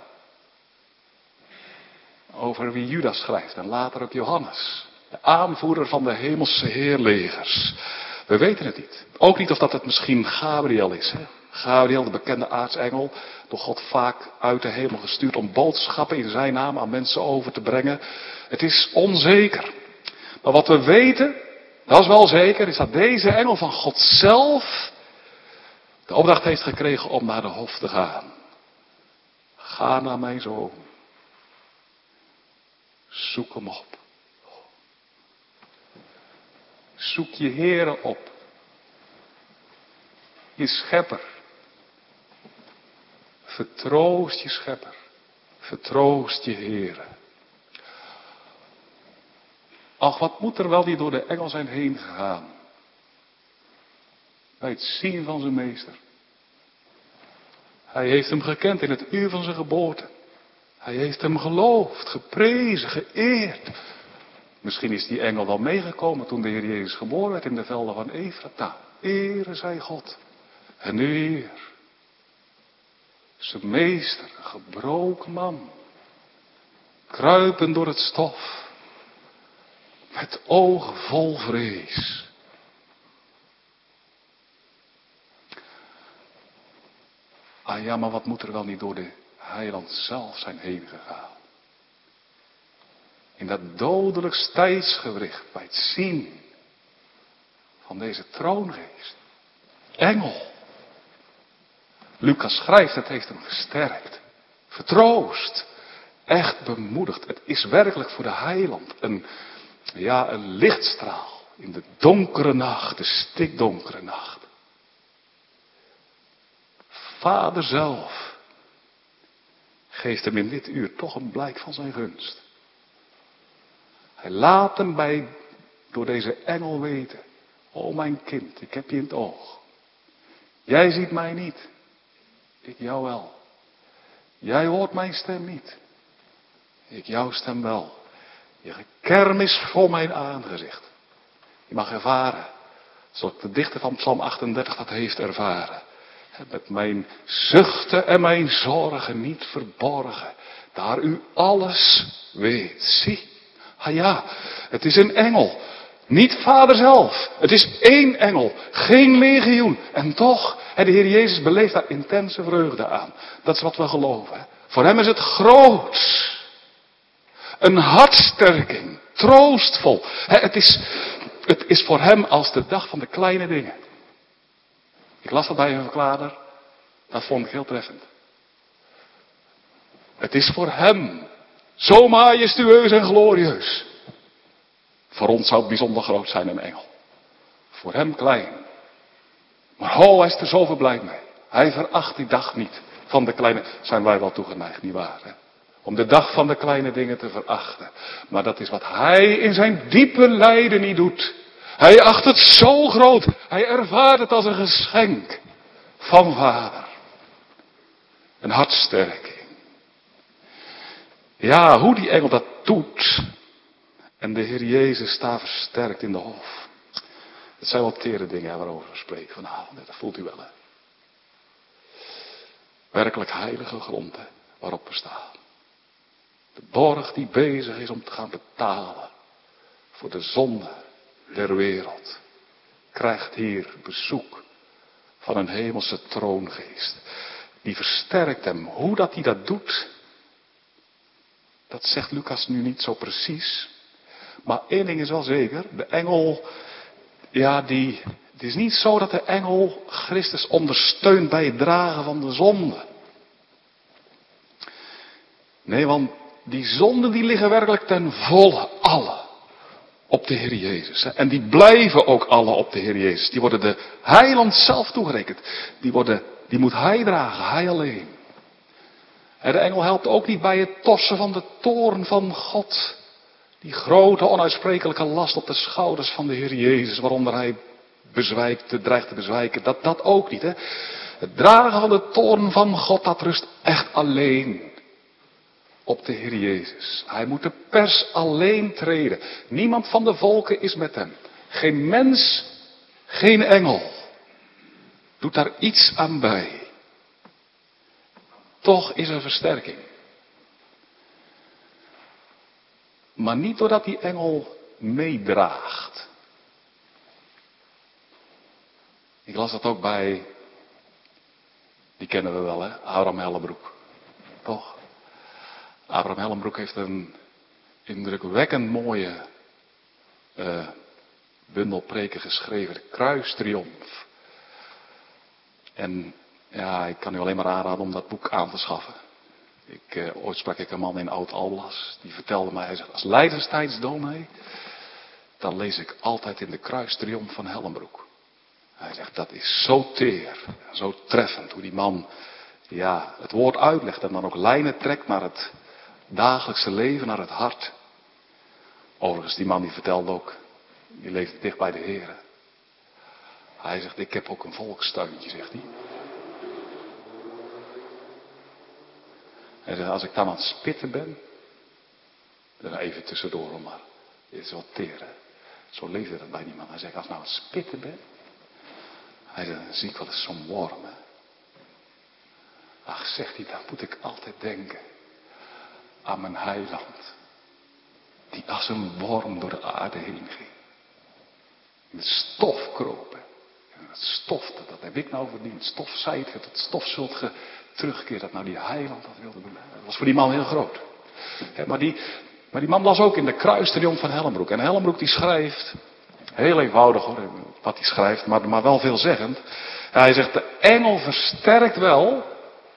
Over wie Judas schrijft en later ook Johannes. De aanvoerder van de hemelse heerlegers. We weten het niet. Ook niet of dat het misschien Gabriel is. Hè? Gabriel, de bekende aartsengel. Door God vaak uit de hemel gestuurd om boodschappen in zijn naam aan mensen over te brengen. Het is onzeker. Maar wat we weten, dat is wel zeker, is dat deze engel van God zelf de opdracht heeft gekregen om naar de hof te gaan. Ga naar mijn zoon. Zoek hem op. Zoek je Heere op. Je schepper. Vertroost je schepper. Vertroost je Heere. Ach, wat moet er wel niet door de engel zijn heen gegaan. Bij het zien van zijn meester. Hij heeft hem gekend in het uur van zijn geboorte. Hij heeft hem geloofd, geprezen, geëerd. Misschien is die engel wel meegekomen toen de Heer Jezus geboren werd in de velden van Efrata. Ere zij God. En nu hier. Zijn meester, een gebroken man. Kruipend door het stof. Met ogen vol vrees. Ah ja, maar wat moet er wel niet door de heiland zelf zijn heen gegaan. In dat dodelijk tijdsgewricht bij het zien van deze troongeest. Engel. Lucas schrijft, het heeft hem gesterkt. Vertroost. Echt bemoedigd. Het is werkelijk voor de heiland een, ja, een lichtstraal in de donkere nacht, de stikdonkere nacht. Vader zelf geeft hem in dit uur toch een blijk van zijn gunst. Hij laat hem bij, door deze engel weten. O mijn kind, ik heb je in het oog. Jij ziet mij niet. Ik jou wel. Jij hoort mijn stem niet. Ik jouw stem wel. Je gekerm is voor mijn aangezicht. Je mag ervaren. Zoals de dichter van Psalm achtendertig dat heeft ervaren. Met mijn zuchten en mijn zorgen niet verborgen. Daar u alles weet. Zie. Ah ja, het is een engel. Niet vader zelf. Het is één engel. Geen legioen. En toch, de Heer Jezus beleeft daar intense vreugde aan. Dat is wat we geloven. Voor hem is het groots. Een hartsterking. Troostvol. Het is, Het is voor hem als de dag van de kleine dingen. Ik las dat bij een verklaarder. Dat vond ik heel treffend. Het is voor hem zo majestueus en glorieus. Voor ons zou het bijzonder groot zijn, een engel. Voor hem klein. Maar ho, hij is er zoveel blij mee. Hij veracht die dag niet van de kleine. Zijn wij wel toegeneigd, nietwaar? Hè? Om de dag van de kleine dingen te verachten. Maar dat is wat hij in zijn diepe lijden niet doet. Hij acht het zo groot. Hij ervaart het als een geschenk van Vader. Een hartsterking. Ja, hoe die engel dat doet. En de Heer Jezus daar versterkt in de hof. Het zijn wel tere dingen waarover we spreken vanavond. Dat voelt u wel, hè. Werkelijk heilige grond, hè, waarop we staan. De borg die bezig is om te gaan betalen voor de zonde der wereld. Krijgt hier bezoek van een hemelse troongeest. Die versterkt hem. Hoe dat hij dat doet, dat zegt Lucas nu niet zo precies. Maar één ding is wel zeker. De engel, ja die, het is niet zo dat de engel Christus ondersteunt bij het dragen van de zonde. Nee, want die zonden die liggen werkelijk ten volle alle op de Heer Jezus. En die blijven ook alle op de Heer Jezus. Die worden de heiland zelf toegerekend. Die, worden, die moet hij dragen, hij alleen. En de engel helpt ook niet bij het torsen van de toorn van God. Die grote onuitsprekelijke last op de schouders van de Heer Jezus, waaronder hij bezwijkt, dreigt te bezwijken. Dat, dat ook niet, hè. Het dragen van de toorn van God, dat rust echt alleen op de Heer Jezus. Hij moet de pers alleen treden. Niemand van de volken is met hem. Geen mens, geen engel doet daar iets aan bij. Toch is er versterking. Maar niet doordat die engel meedraagt. Ik las dat ook bij, die kennen we wel, hè, Abraham Hellenbroek. Toch? Abraham Hellenbroek heeft een indrukwekkend mooie uh, bundel preken geschreven, de Kruistriomf. En ja, ik kan u alleen maar aanraden om dat boek aan te schaffen. Ik, uh, ooit sprak ik een man in Oud-Alblas, die vertelde mij, hij zegt, als Leidenstijdsdominee, dan lees ik altijd in de Kruistriomf van Hellenbroek. Hij zegt, dat is zo teer, zo treffend, hoe die man, ja, het woord uitlegt en dan ook lijnen trekt naar het dagelijkse leven, naar het hart. Overigens, die man die vertelde ook, die leefde dicht bij de Heer. Hij zegt, ik heb ook een volkstuintje, zegt hij. Hij zegt, als ik dan aan het spitten ben, dan even tussendoor, maar het is wel teer, hè? Zo leefde dat bij die man. Hij zegt, als ik nou aan het spitten ben, hij zegt, dan zie ik wel eens zo'n worm, hè? Ach, zegt hij, dan moet ik altijd denken aan mijn heiland, die als een worm door de aarde heen ging. In het stof kropen. En het stof, dat, dat heb ik nou verdiend. Stof zijt ge, dat stof zult ge terugkeren. Dat nou die heiland dat wilde doen. Dat was voor die man heel groot. He, maar, die, maar die man las ook in de Kruistriomf van Hellenbroek. En Hellenbroek die schrijft, heel eenvoudig hoor, wat hij schrijft, maar, maar wel veelzeggend. Hij zegt, de engel versterkt wel,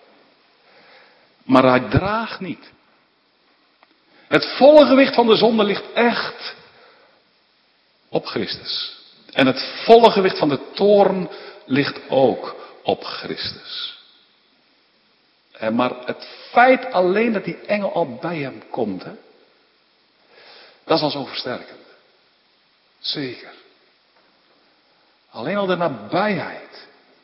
maar hij draagt niet. Het volle gewicht van de zonde ligt echt op Christus. En het volle gewicht van de toorn ligt ook op Christus. En maar het feit alleen dat die engel al bij hem komt, hè, dat is al zo versterkend. Zeker. Alleen al de nabijheid,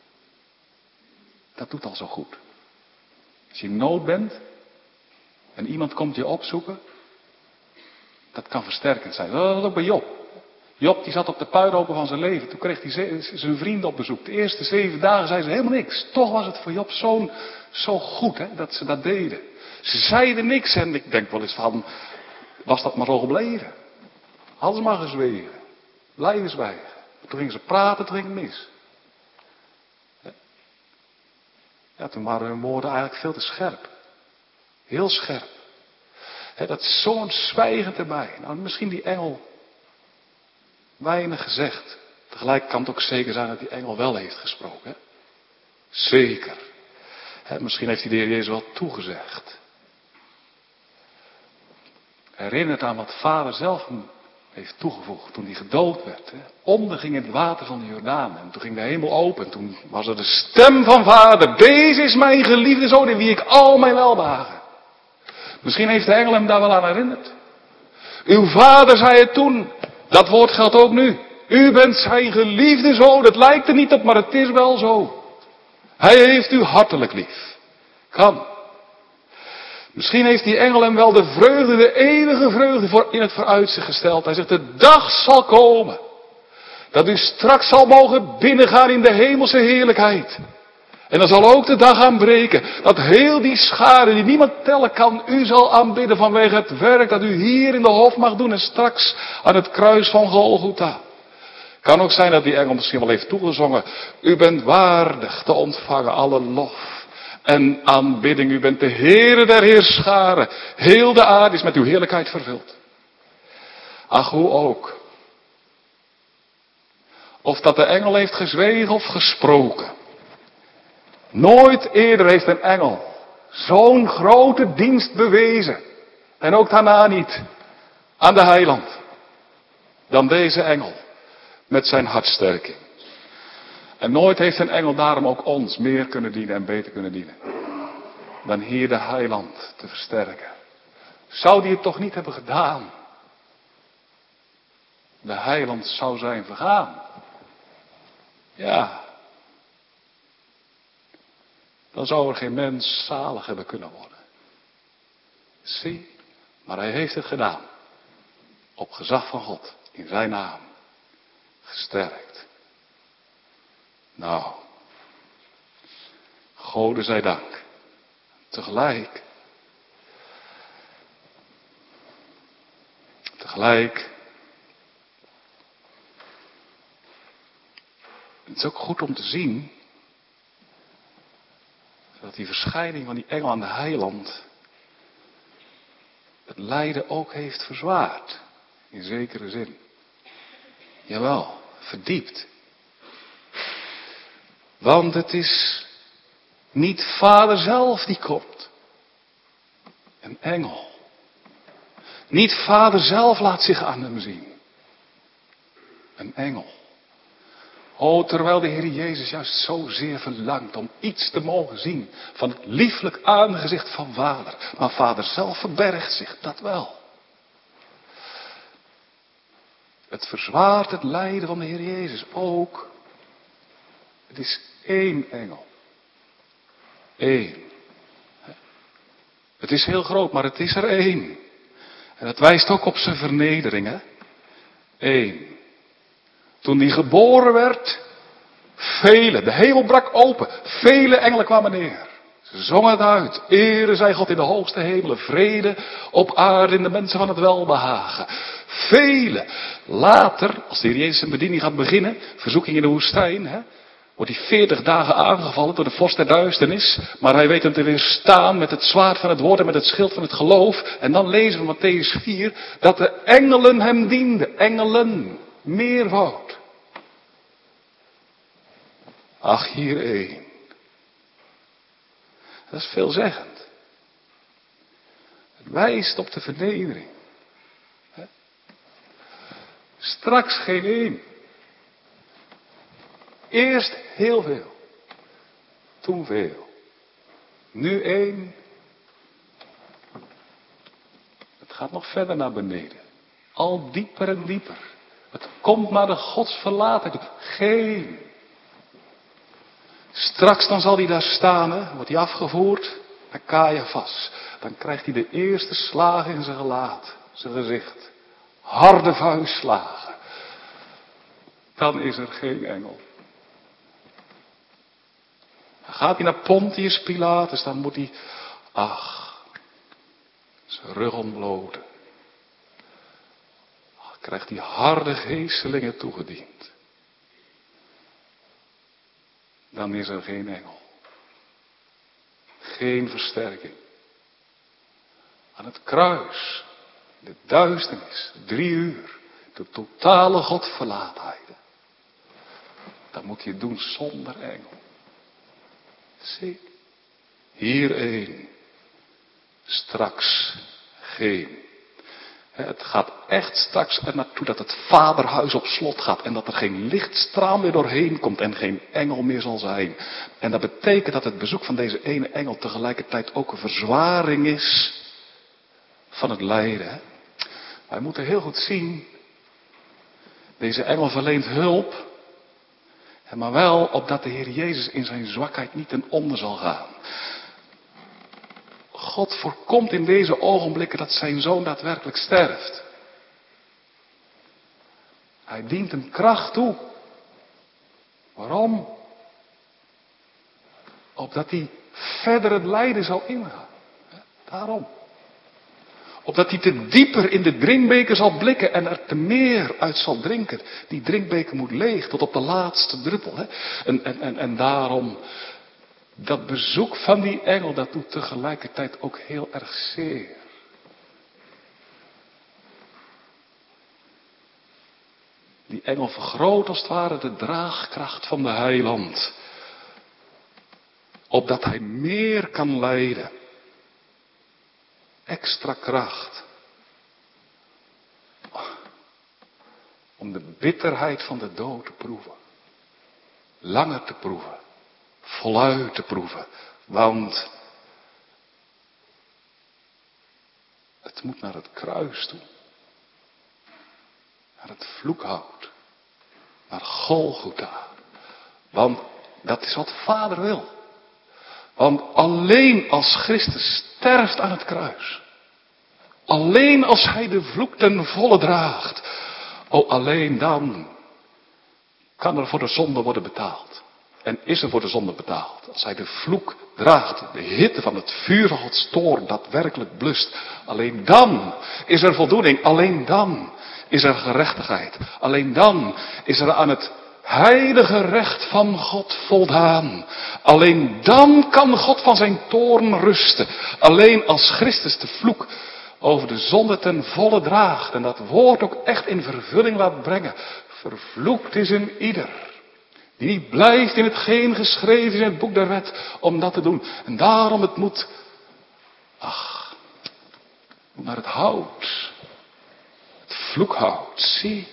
dat doet al zo goed. Als je in nood bent en iemand komt je opzoeken, dat kan versterkend zijn. Dat was ook bij Job. Job die zat op de puinhopen van zijn leven. Toen kreeg hij zijn vrienden op bezoek. De eerste zeven dagen zeiden ze helemaal niks. Toch was het voor Job zo, zo goed, hè, dat ze dat deden. Ze zeiden niks en ik denk wel eens van, was dat maar zo gebleven? Hadden ze maar gezwegen. Blijven zwijgen. Toen gingen ze praten, toen ging het mis. Ja, toen waren hun woorden eigenlijk veel te scherp. Heel scherp. He, dat is zo'n zwijgend erbij. Nou, misschien die engel Weinig gezegd. Tegelijk kan het ook zeker zijn dat die engel wel heeft gesproken. Hè? Zeker. Hè, misschien heeft hij de Heer Jezus wel toegezegd. Herinnert aan wat Vader zelf hem heeft toegevoegd toen hij gedoopt werd. Hè? Onderging in het water van de Jordaan. En toen ging de hemel open. Toen was er de stem van Vader. Deze is mijn geliefde zoon in wie ik al mijn welbehagen. Misschien heeft de engel hem daar wel aan herinnerd. Uw vader zei het toen. Dat woord geldt ook nu. U bent zijn geliefde zoon. Het lijkt er niet op, maar het is wel zo. Hij heeft u hartelijk lief. Kan. Misschien heeft die engel hem wel de vreugde, de eeuwige vreugde voor in het vooruitzicht gesteld. Hij zegt, de dag zal komen. Dat u straks zal mogen binnengaan in de hemelse heerlijkheid. En dan zal ook de dag aanbreken. Dat heel die schare die niemand tellen kan, u zal aanbidden vanwege het werk dat u hier in de hof mag doen. En straks aan het kruis van Golgotha. Kan ook zijn dat die engel misschien wel heeft toegezongen. U bent waardig te ontvangen alle lof en aanbidding. U bent de Heere der heerscharen. Heel de aarde is met uw heerlijkheid vervuld. Ach, hoe ook. Of dat de engel heeft gezwegen of gesproken. Nooit eerder heeft een engel zo'n grote dienst bewezen. En ook daarna niet. Aan de heiland. Dan deze engel. Met zijn hartsterking. En nooit heeft een engel daarom ook ons meer kunnen dienen en beter kunnen dienen. Dan hier de heiland te versterken. Zou die het toch niet hebben gedaan? De heiland zou zijn vergaan. Ja. Dan zou er geen mens zalig hebben kunnen worden. Zie, maar hij heeft het gedaan. Op gezag van God, in zijn naam. Gesterkt. Nou, Gode zij dank. Tegelijk, tegelijk, het is ook goed om te zien dat die verschijning van die engel aan de heiland het lijden ook heeft verzwaard, in zekere zin. Jawel, verdiept. Want het is niet Vader zelf die komt. Een engel. Niet Vader zelf laat zich aan hem zien. Een engel. O, terwijl de Heer Jezus juist zozeer verlangt om iets te mogen zien van het lieflijk aangezicht van Vader. Maar Vader zelf verbergt zich, dat wel. Het verzwaart het lijden van de Heer Jezus ook. Het is één engel. Eén. Het is heel groot, maar het is er één. En dat wijst ook op zijn vernedering, hè. Eén. Toen die geboren werd, vele, de hemel brak open, vele engelen kwamen neer. Ze zongen het uit. Ere zij God in de hoogste hemelen, vrede op aarde in de mensen van het welbehagen. Vele. Later, als de Heer Jezus zijn bediening gaat beginnen, verzoeking in de woestijn, hè, wordt hij veertig dagen aangevallen door de vorst der duisternis. Maar hij weet hem te weerstaan met het zwaard van het woord en met het schild van het geloof. En dan lezen we Mattheüs vier, dat de engelen hem dienden. Engelen. Meervoud. Ach, hier één. Dat is veelzeggend. Het wijst op de vernedering. Straks geen één. Eerst heel veel. Toen veel. Nu één. Het gaat nog verder naar beneden. Al dieper en dieper. Het komt maar de godsverlatenheid. Geen. Straks dan zal hij daar staan, hè, wordt hij afgevoerd naar Caiaphas. Dan krijgt hij de eerste slagen in zijn gelaat, zijn gezicht. Harde vuistslagen. Dan is er geen engel. Dan gaat hij naar Pontius Pilatus, dan moet hij, ach, zijn rug ontbloten. Dan krijgt hij harde geestelingen toegediend. Dan is er geen engel. Geen versterking. Aan het kruis, de duisternis, drie uur. De totale Godverlaatheid. Dat moet je doen zonder engel. Zie. Hier één. Straks geen. Het gaat echt straks er naartoe dat het vaderhuis op slot gaat. En dat er geen lichtstraal meer doorheen komt. En geen engel meer zal zijn. En dat betekent dat het bezoek van deze ene engel tegelijkertijd ook een verzwaring is. Van het lijden. Wij moeten heel goed zien. Deze engel verleent hulp. Maar wel opdat de Heer Jezus in zijn zwakheid niet ten onder zal gaan. God voorkomt in deze ogenblikken dat zijn zoon daadwerkelijk sterft. Hij dient hem kracht toe. Waarom? Opdat hij verder het lijden zal ingaan. Daarom. Opdat hij te dieper in de drinkbeker zal blikken en er te meer uit zal drinken. Die drinkbeker moet leeg tot op de laatste druppel. Hè? En, en, en, en daarom, dat bezoek van die engel, dat doet tegelijkertijd ook heel erg zeer. Die engel vergroot als het ware de draagkracht van de heiland. Opdat hij meer kan lijden. Extra kracht. Om de bitterheid van de dood te proeven. Langer te proeven. Voluit te proeven. Want het moet naar het kruis toe. Naar het vloekhout. Naar Golgotha. Want dat is wat Vader wil. Want alleen als Christus sterft aan het kruis. Alleen als hij de vloek ten volle draagt. Oh, alleen dan kan er voor de zonde worden betaald. En is er voor de zonde betaald. Als hij de vloek draagt. De hitte van het vuur van Gods toorn daadwerkelijk blust. Alleen dan is er voldoening. Alleen dan is er gerechtigheid. Alleen dan is er aan het heilige recht van God voldaan. Alleen dan kan God van zijn toorn rusten. Alleen als Christus de vloek over de zonde ten volle draagt. En dat woord ook echt in vervulling laat brengen. Vervloekt is een ieder. Die niet blijft in hetgeen geschreven is in het boek der wet. Om dat te doen. En daarom het moet. Ach. Moet naar het hout. Het vloekhout. Zie.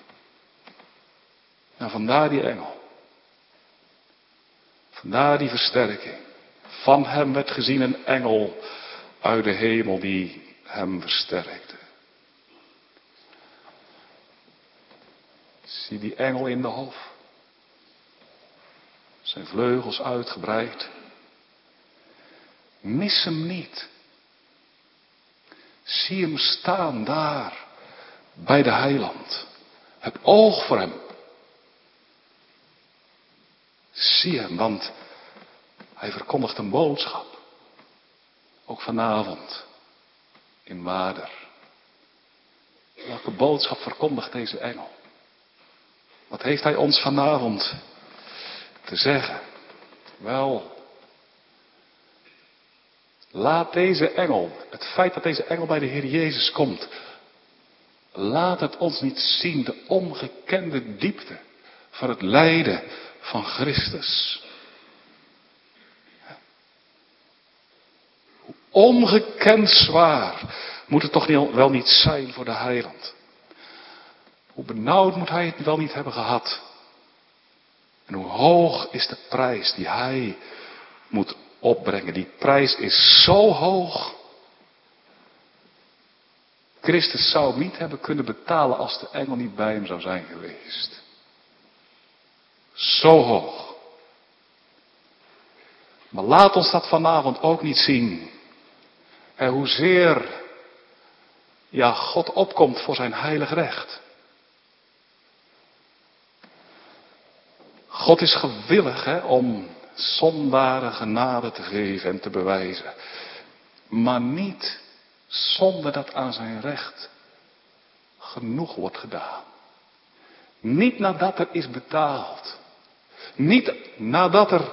Nou, vandaar die engel. Vandaar die versterking. Van hem werd gezien een engel uit de hemel die hem versterkte. Zie die engel in de hof. Zijn vleugels uitgebreid. Mis hem niet. Zie hem staan daar bij de heiland. Heb oog voor hem. Zie hem, want hij verkondigt een boodschap. Ook vanavond in Waarder. Welke boodschap verkondigt deze engel? Wat heeft hij ons vanavond te zeggen? Wel, laat deze engel, het feit dat deze engel bij de Heer Jezus komt, laat het ons niet zien de ongekende diepte van het lijden van Christus. Hoe ongekend zwaar moet het toch wel niet zijn voor de heiland. Hoe benauwd moet hij het wel niet hebben gehad. En hoe hoog is de prijs die hij moet opbrengen. Die prijs is zo hoog. Christus zou hem niet hebben kunnen betalen als de engel niet bij hem zou zijn geweest. Zo hoog. Maar laat ons dat vanavond ook niet zien. En hoezeer ja, God opkomt voor zijn heilig recht. God is gewillig hè, om zondaren genade te geven en te bewijzen. Maar niet zonder dat aan zijn recht genoeg wordt gedaan. Niet nadat er is betaald. Niet nadat er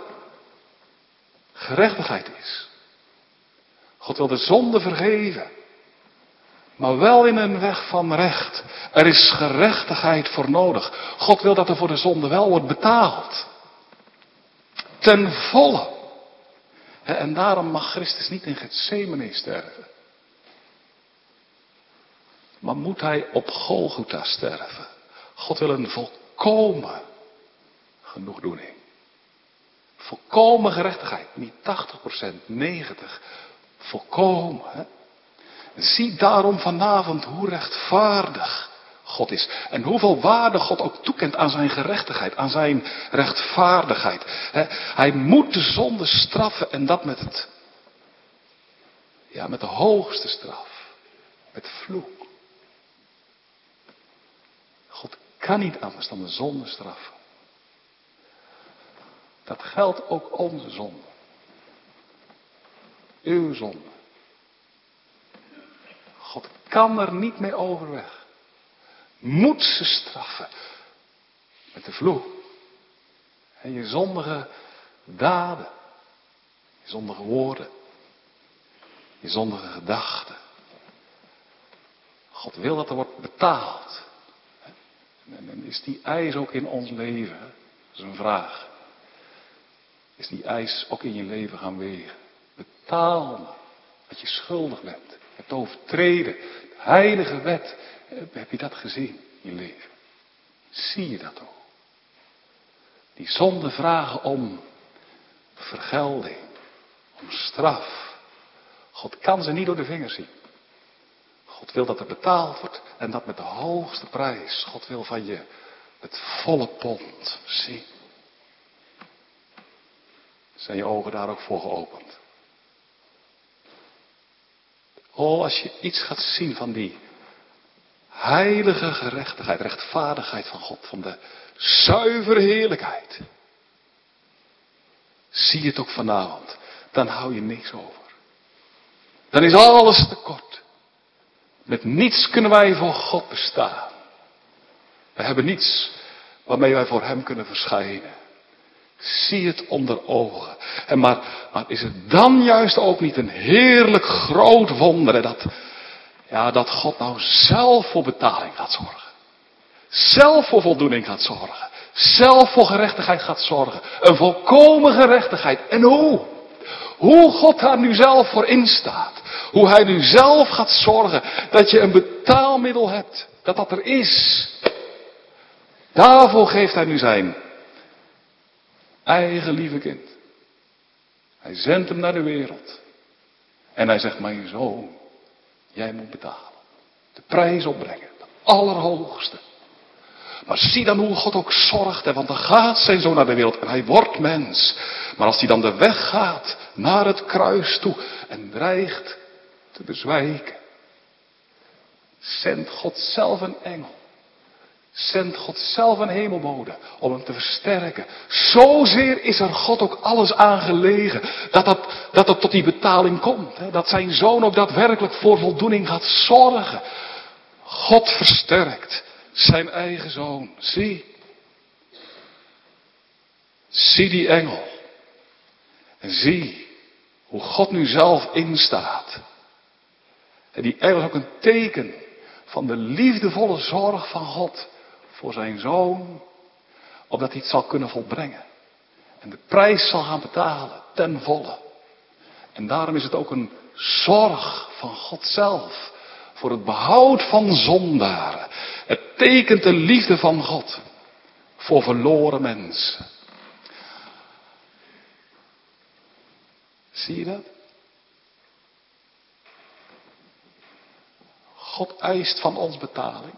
gerechtigheid is. God wil de zonde vergeven. Maar wel in een weg van recht. Er is gerechtigheid voor nodig. God wil dat er voor de zonde wel wordt betaald. Ten volle. En daarom mag Christus niet in Getsemane sterven. Maar moet hij op Golgotha sterven. God wil een volkomen genoegdoening. Volkomen gerechtigheid. Niet tachtig procent, negentig. Volkomen. Hè? Zie daarom vanavond hoe rechtvaardig God is. En hoeveel waarde God ook toekent aan zijn gerechtigheid. Aan zijn rechtvaardigheid. Hè? Hij moet de zonde straffen en dat met het. Ja, met de hoogste straf. Met vloek. God kan niet anders dan de zonde straffen. Dat geldt ook onze zonde. Uw zonde. God kan er niet mee overweg. Moet ze straffen. Met de vloek. En je zondige daden. Je zondige woorden. Je zondige gedachten. God wil dat er wordt betaald. En is die eis ook in ons leven? Dat is een vraag. Is die eis ook in je leven gaan wegen? Betaal me wat je schuldig bent. Je hebt overtreden. De heilige wet. Heb je dat gezien in je leven? Zie je dat ook? Die zonden vragen om vergelding. Om straf. God kan ze niet door de vingers zien. God wil dat er betaald wordt. En dat met de hoogste prijs. God wil van je het volle pond zien. Zijn je ogen daar ook voor geopend? Oh, als je iets gaat zien van die heilige gerechtigheid, rechtvaardigheid van God, van de zuivere heerlijkheid. Zie het ook vanavond. Dan hou je niks over. Dan is alles tekort. Met niets kunnen wij voor God bestaan. We hebben niets waarmee wij voor Hem kunnen verschijnen. Zie het onder ogen. En maar, maar is het dan juist ook niet een heerlijk groot wonder dat, ja, dat God nou zelf voor betaling gaat zorgen. Zelf voor voldoening gaat zorgen. Zelf voor gerechtigheid gaat zorgen. Een volkomen gerechtigheid. En hoe? Hoe God daar nu zelf voor instaat. Hoe Hij nu zelf gaat zorgen dat je een betaalmiddel hebt. Dat dat er is. Daarvoor geeft Hij nu zijn eigen lieve kind. Hij zendt hem naar de wereld. En hij zegt, mijn zoon, jij moet betalen. De prijs opbrengen. De allerhoogste. Maar zie dan hoe God ook zorgt. Hè, want dan gaat zijn zoon naar de wereld en hij wordt mens. Maar als hij dan de weg gaat naar het kruis toe en dreigt te bezwijken. Zendt God zelf een engel. Zendt God zelf een hemelbode om hem te versterken. Zozeer is er God ook alles aangelegen dat dat, dat het tot die betaling komt. Hè? Dat zijn zoon ook daadwerkelijk voor voldoening gaat zorgen. God versterkt zijn eigen zoon. Zie. Zie die engel. En zie hoe God nu zelf instaat. En die engel is ook een teken van de liefdevolle zorg van God voor zijn zoon, opdat hij het zal kunnen volbrengen. En de prijs zal gaan betalen, ten volle. En daarom is het ook een zorg van God zelf, voor het behoud van zondaren. Het tekent de liefde van God, voor verloren mensen. Zie je dat? God eist van ons betaling.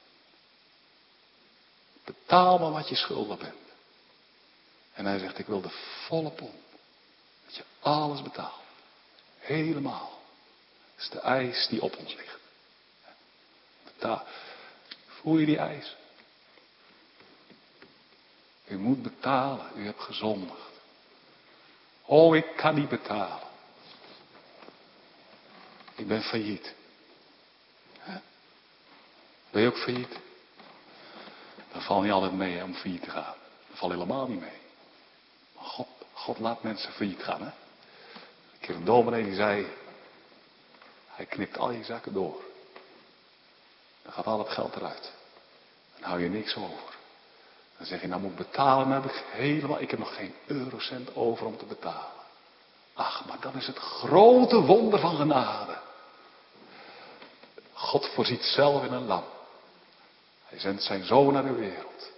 Betaal maar wat je schuldig bent. En hij zegt, ik wil de volle pond. Dat je alles betaalt. Helemaal. Dat is de eis die op ons ligt. Betaal. Voel je die eis? U moet betalen. U hebt gezondigd. Oh, ik kan niet betalen. Ik ben failliet. Ben je ook failliet? Dan val je altijd mee hè, om failliet te gaan. Dat valt helemaal niet mee. Maar God, God laat mensen failliet gaan. Hè? Een keer een dominee die zei, hij knipt al je zakken door. Dan gaat al het geld eruit. Dan hou je niks over. Dan zeg je, nou moet ik betalen, dan heb ik helemaal, ik heb nog geen eurocent over om te betalen. Ach, maar dat is het grote wonder van genade. God voorziet zelf in een lam. Hij zendt zijn zoon naar de wereld.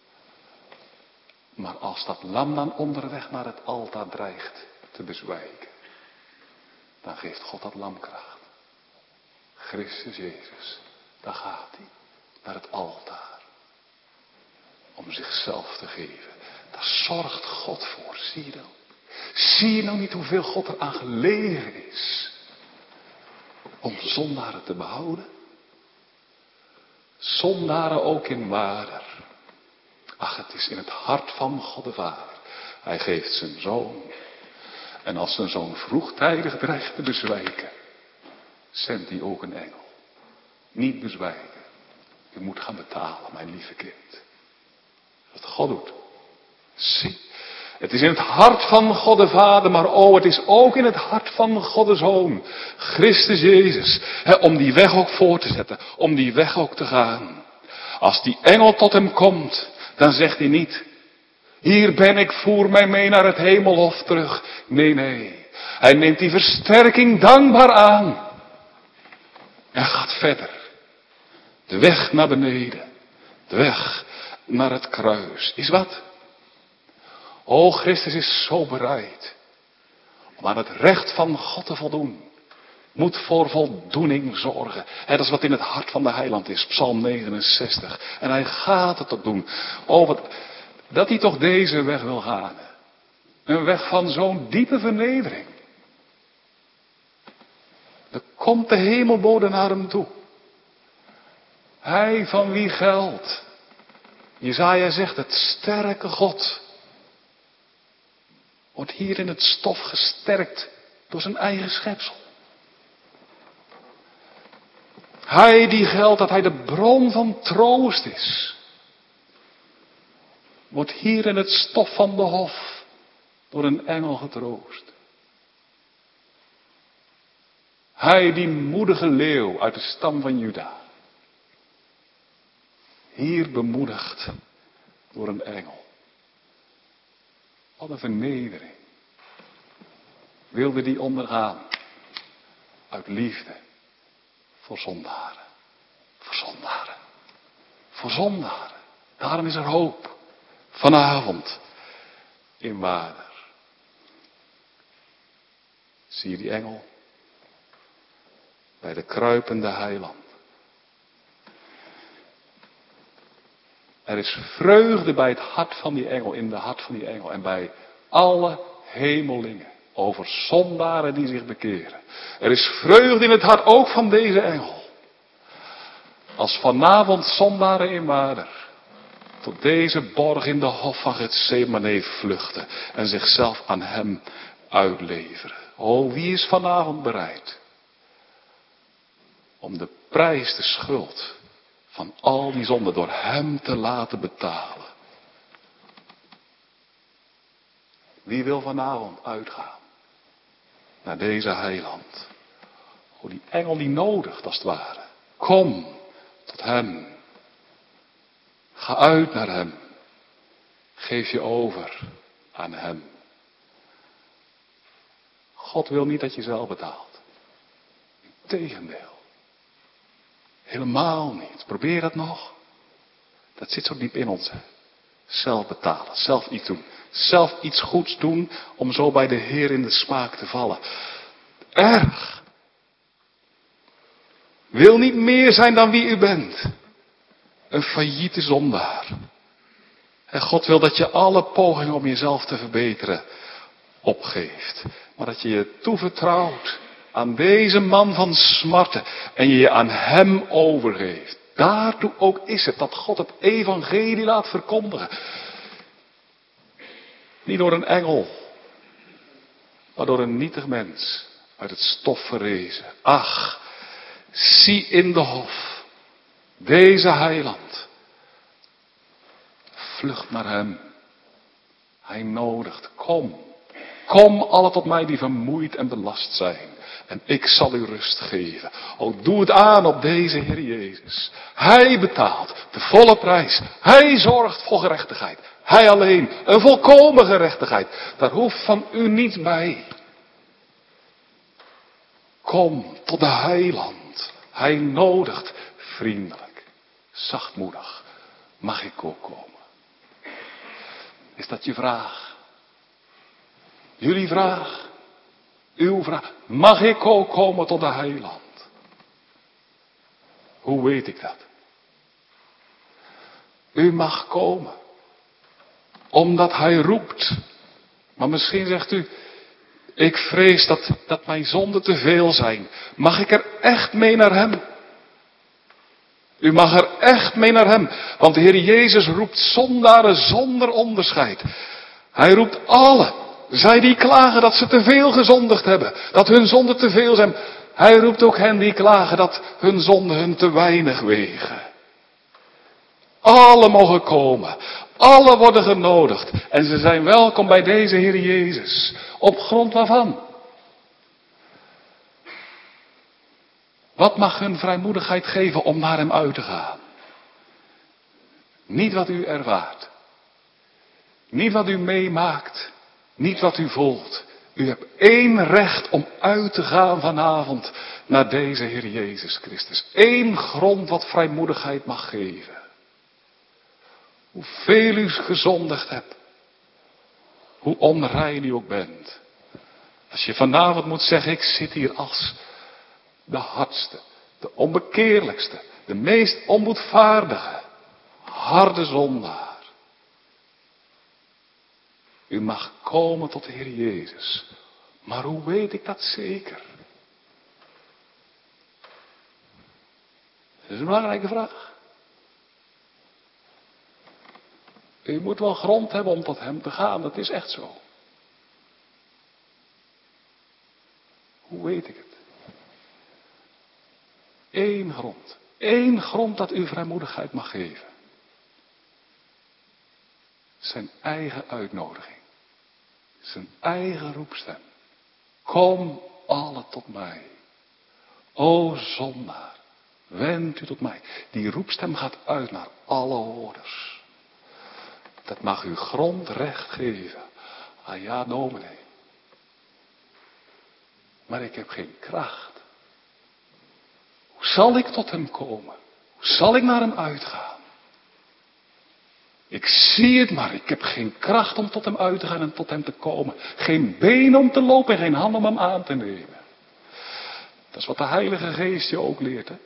Maar als dat lam dan onderweg naar het altaar dreigt te bezwijken, dan geeft God dat lam kracht. Christus Jezus, daar gaat hij, naar het altaar. Om zichzelf te geven. Daar zorgt God voor, zie je dan? Zie je nou niet hoeveel God er aan gelegen is? Om zondaren te behouden? Zondaren ook in waarder. Ach, het is in het hart van God de Vader. Hij geeft zijn zoon. En als zijn zoon vroegtijdig dreigt te bezwijken, zendt hij ook een engel. Niet bezwijken. U moet gaan betalen, mijn lieve kind. Wat God doet. Zie. Het is in het hart van God de Vader, maar oh, het is ook in het hart van God de Zoon. Christus Jezus. Hè, om die weg ook voor te zetten. Om die weg ook te gaan. Als die engel tot hem komt, dan zegt hij niet: hier ben ik, voer mij mee naar het hemelhof terug. Nee, nee. Hij neemt die versterking dankbaar aan. En gaat verder. De weg naar beneden. De weg naar het kruis. Is wat? O, Christus is zo bereid om aan het recht van God te voldoen. Moet voor voldoening zorgen. He, dat is wat in het hart van de heiland is. Psalm negenenzestig. En hij gaat het ook doen. Oh, wat, dat hij toch deze weg wil gaan. Een weg van zo'n diepe vernedering. Er komt de hemelbode naar hem toe. Hij van wie geldt. Jesaja zegt, het sterke God wordt hier in het stof gesterkt door zijn eigen schepsel. Hij die geldt dat hij de bron van troost is, wordt hier in het stof van de hof door een engel getroost. Hij die moedige leeuw uit de stam van Juda, hier bemoedigd door een engel. Wat een vernedering. Wilde die ondergaan. Uit liefde. Voor zondaren. Voor zondaren. Voor zondaren. Daarom is er hoop. Vanavond. In waarder. Zie je die engel? Bij de kruipende heiland. Er is vreugde bij het hart van die engel, in de hart van die engel. En bij alle hemellingen. Over zondaren die zich bekeren. Er is vreugde in het hart ook van deze engel. Als vanavond zondaren in waarder. Tot deze borg in de hof van Getsemane vluchten. En zichzelf aan hem uitleveren. O, wie is vanavond bereid? Om de prijs, de schuld van al die zonden door hem te laten betalen. Wie wil vanavond uitgaan naar deze heiland? O, die engel die nodigt als het ware. Kom tot hem. Ga uit naar hem. Geef je over aan hem. God wil niet dat je zelf betaalt. Integendeel. Helemaal niet. Probeer dat nog. Dat zit zo diep in ons. Hè? Zelf betalen. Zelf iets doen. Zelf iets goeds doen. Om zo bij de Heer in de smaak te vallen. Erg. Wil niet meer zijn dan wie u bent. Een failliete zondaar. En God wil dat je alle pogingen om jezelf te verbeteren opgeeft. Maar dat je je toevertrouwt aan deze man van smarten. En je je aan hem overgeeft. Daartoe ook is het dat God het evangelie laat verkondigen. Niet door een engel. Maar door een nietig mens. Uit het stof verrezen. Ach, zie in de hof. Deze heiland. Vlucht naar hem. Hij nodigt. Kom. Kom alle tot mij die vermoeid en belast zijn. En ik zal u rust geven. O, doe het aan op deze Heer Jezus. Hij betaalt de volle prijs. Hij zorgt voor gerechtigheid. Hij alleen. Een volkomen gerechtigheid. Daar hoeft van u niets bij. Kom tot de heiland. Hij nodigt vriendelijk, zachtmoedig. Mag ik ook komen? Is dat je vraag? Jullie vraag? Uw vraag? Mag ik ook komen tot de heiland? Hoe weet ik dat? U mag komen. Omdat hij roept. Maar misschien zegt u, ik vrees dat, dat mijn zonden te veel zijn. Mag ik er echt mee naar hem? U mag er echt mee naar hem. Want de Heer Jezus roept zondaren zonder onderscheid. Hij roept allen. Zij die klagen dat ze te veel gezondigd hebben. Dat hun zonden te veel zijn. Hij roept ook hen die klagen dat hun zonden hun te weinig wegen. Alle mogen komen. Alle worden genodigd. En ze zijn welkom bij deze Heer Jezus. Op grond waarvan? Wat mag hun vrijmoedigheid geven om naar hem uit te gaan? Niet wat u ervaart. Niet wat u meemaakt. Niet wat u voelt. U hebt één recht om uit te gaan vanavond naar deze Heer Jezus Christus. Eén grond wat vrijmoedigheid mag geven. Hoeveel u gezondigd hebt. Hoe onrein u ook bent. Als je vanavond moet zeggen, ik zit hier als de hardste, de onbekeerlijkste, de meest onboedvaardige, harde zondaar. U mag komen tot de Heer Jezus. Maar hoe weet ik dat zeker? Dat is een belangrijke vraag. U moet wel grond hebben om tot hem te gaan, dat is echt zo. Hoe weet ik het? Eén grond. Eén grond dat u vrijmoedigheid mag geven. Zijn eigen uitnodiging. Zijn eigen roepstem. Kom alle tot mij. O zondaar, wend u tot mij. Die roepstem gaat uit naar alle hoorders. Dat mag u grondrecht geven. Ah ja, dominee. Maar ik heb geen kracht. Hoe zal ik tot hem komen? Hoe zal ik naar hem uitgaan? Ik zie het, maar ik heb geen kracht om tot hem uit te gaan en tot hem te komen. Geen been om te lopen en geen hand om hem aan te nemen. Dat is wat de Heilige Geest je ook leert, hè?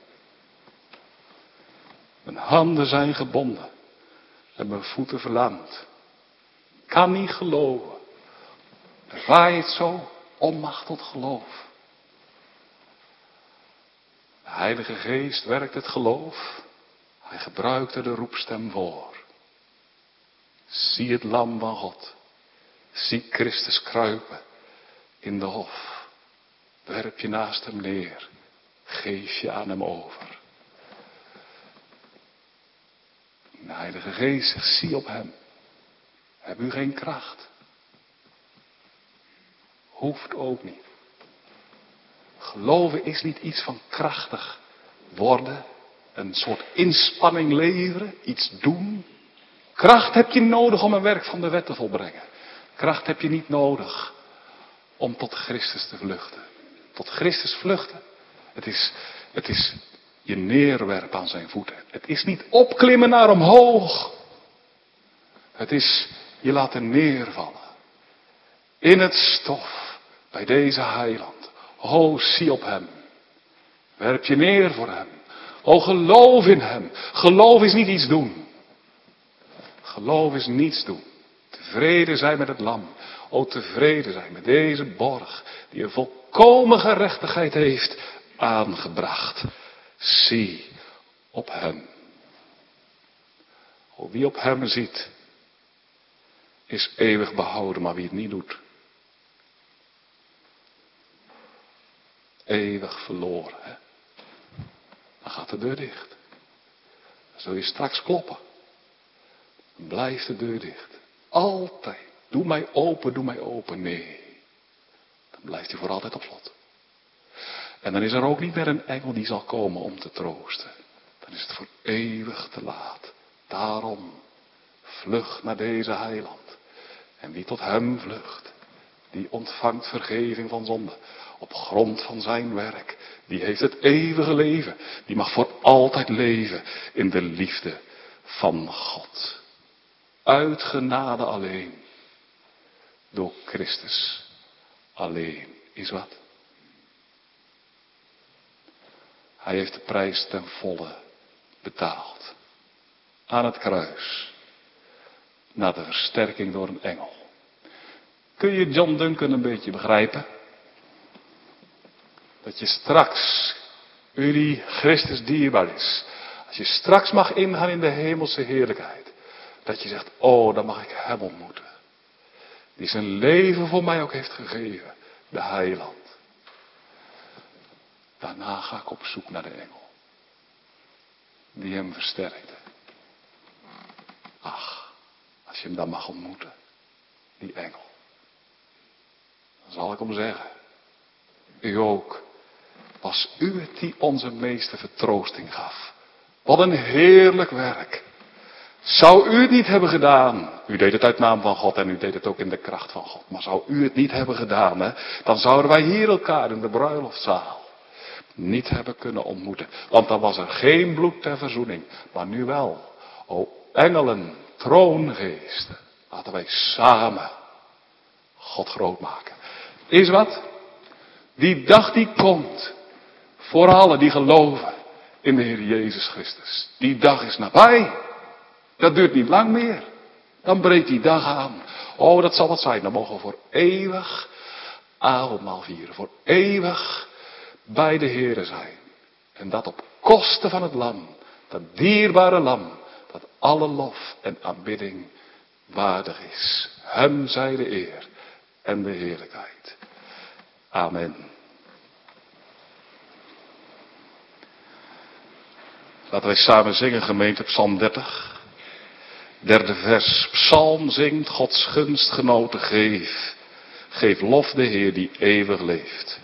Mijn handen zijn gebonden en mijn voeten verlamd. Kan niet geloven. Ervaar je het zo? Onmacht tot geloof. De Heilige Geest werkt het geloof. Hij gebruikt er de roepstem voor. Zie het lam van God. Zie Christus kruipen in de hof. Werp je naast hem neer. Geef je aan hem over. De Heilige Geest zegt, zie op hem. Heb u geen kracht? Hoeft ook niet. Geloven is niet iets van krachtig worden. Een soort inspanning leveren. Iets doen. Kracht heb je nodig om een werk van de wet te volbrengen. Kracht heb je niet nodig om tot Christus te vluchten. Tot Christus vluchten. Het is, het is je neerwerpen aan zijn voeten. Het is niet opklimmen naar omhoog. Het is je laten neervallen. In het stof. Bij deze heiland. O, zie op hem. Werp je neer voor hem. O, geloof in hem. Geloof is niet iets doen. Geloof is niets doen. Tevreden zijn met het lam. O, tevreden zijn met deze borg. Die een volkomen gerechtigheid heeft aangebracht. Zie op hem. O, wie op hem ziet. Is eeuwig behouden. Maar wie het niet doet. Eeuwig verloren. Hè? Dan gaat de deur dicht. Dan zul je straks kloppen. Dan blijft de deur dicht. Altijd. Doe mij open, doe mij open. Nee. blijft hij voor altijd op slot. En dan is er ook niet meer een engel die zal komen om te troosten. Dan is het voor eeuwig te laat. Daarom, vlucht naar deze heiland. En wie tot hem vlucht, die ontvangt vergeving van zonde. Op grond van zijn werk. Die heeft het eeuwige leven. Die mag voor altijd leven in de liefde van God. Uit genade alleen. Door Christus alleen. Is wat? Hij heeft de prijs ten volle betaald. Aan het kruis. Na de versterking door een engel. Kun je John Duncan een beetje begrijpen? Dat je straks, u die Christus dierbaar is. Als je straks mag ingaan in de hemelse heerlijkheid. Dat je zegt, oh, dan mag ik hem ontmoeten. Die zijn leven voor mij ook heeft gegeven. De heiland. Daarna ga ik op zoek naar de engel. Die hem versterkte. Ach, als je hem dan mag ontmoeten. Die engel. Dan zal ik hem zeggen. U ook. Was u het die onze meeste vertroosting gaf. Wat een heerlijk werk. Zou u het niet hebben gedaan. U deed het uit naam van God en u deed het ook in de kracht van God. Maar zou u het niet hebben gedaan. Hè, dan zouden wij hier elkaar in de bruiloftzaal niet hebben kunnen ontmoeten. Want dan was er geen bloed ter verzoening. Maar nu wel. O engelen, troongeesten. Laten wij samen God groot maken. Is wat? Die dag die komt. Voor allen die geloven in de Heer Jezus Christus. Die dag is nabij. Dat duurt niet lang meer. Dan breekt die dag aan. Oh, dat zal wat zijn. Dan mogen we voor eeuwig avondmaal vieren. Voor eeuwig bij de Heere zijn. En dat op kosten van het lam. Dat dierbare lam. Dat alle lof en aanbidding waardig is. Hem zij de eer en de heerlijkheid. Amen. Laten wij samen zingen, gemeente, Psalm dertig. Derde vers. Psalm zingt, Gods gunstgenoten geef. Geef lof de Heer die eeuwig leeft.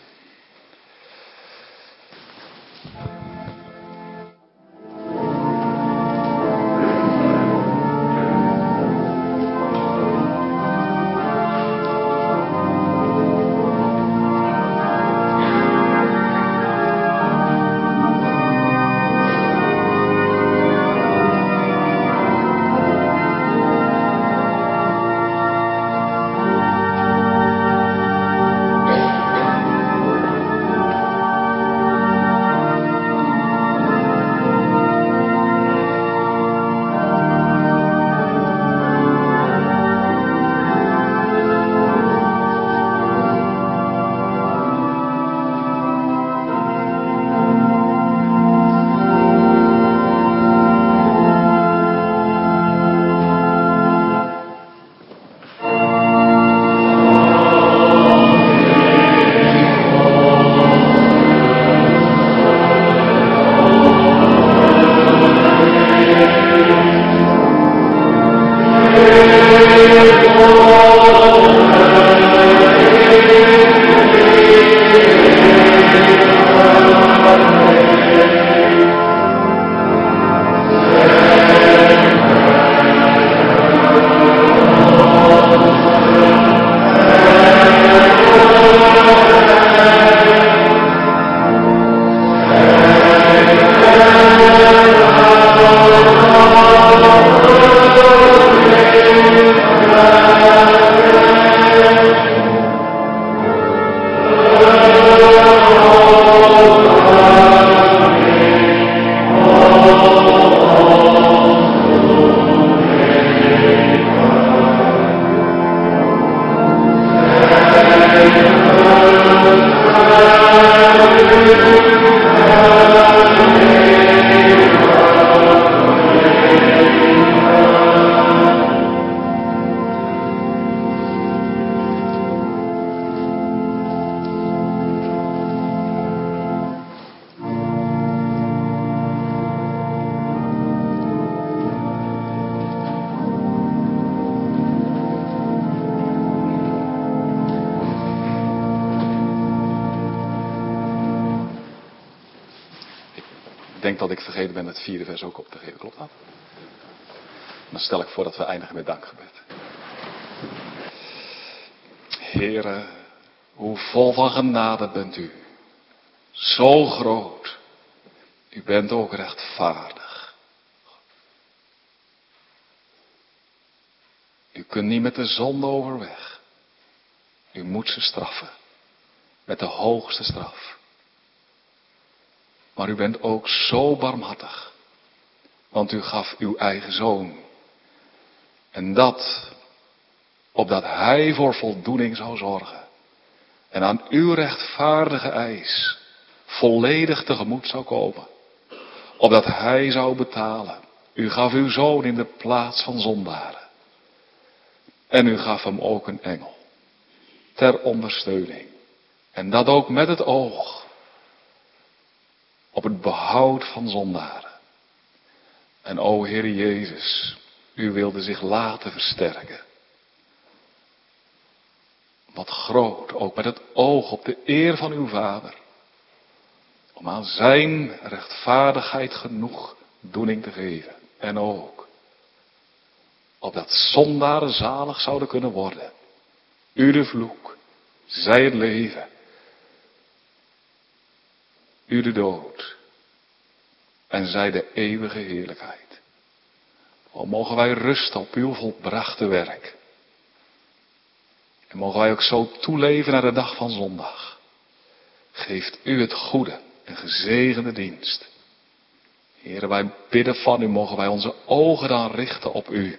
Ik denk dat ik vergeten ben het vierde vers ook op te geven. Klopt dat? Dan stel ik voor dat we eindigen met dankgebed. Heere, hoe vol van genade bent u. Zo groot. U bent ook rechtvaardig. U kunt niet met de zonde overweg. U moet ze straffen. Met de hoogste straf. Maar u bent ook zo barmhartig. Want u gaf uw eigen zoon. En dat, opdat hij voor voldoening zou zorgen. En aan uw rechtvaardige eis volledig tegemoet zou komen. Opdat hij zou betalen. U gaf uw zoon in de plaats van zondaren. En u gaf hem ook een engel. Ter ondersteuning. En dat ook met het oog. Op het behoud van zondaren. En o Heer Jezus, u wilde zich laten versterken. Wat groot, ook met het oog op de eer van uw Vader. Om aan zijn rechtvaardigheid genoeg doening te geven. En ook, opdat zondaren zalig zouden kunnen worden. U de vloek, zij het leven. U de dood. En zij de eeuwige heerlijkheid. O, mogen wij rusten op uw volbrachte werk. En mogen wij ook zo toeleven naar de dag van zondag. Geeft u het goede en gezegende dienst. Heere, wij bidden van u, mogen wij onze ogen dan richten op u.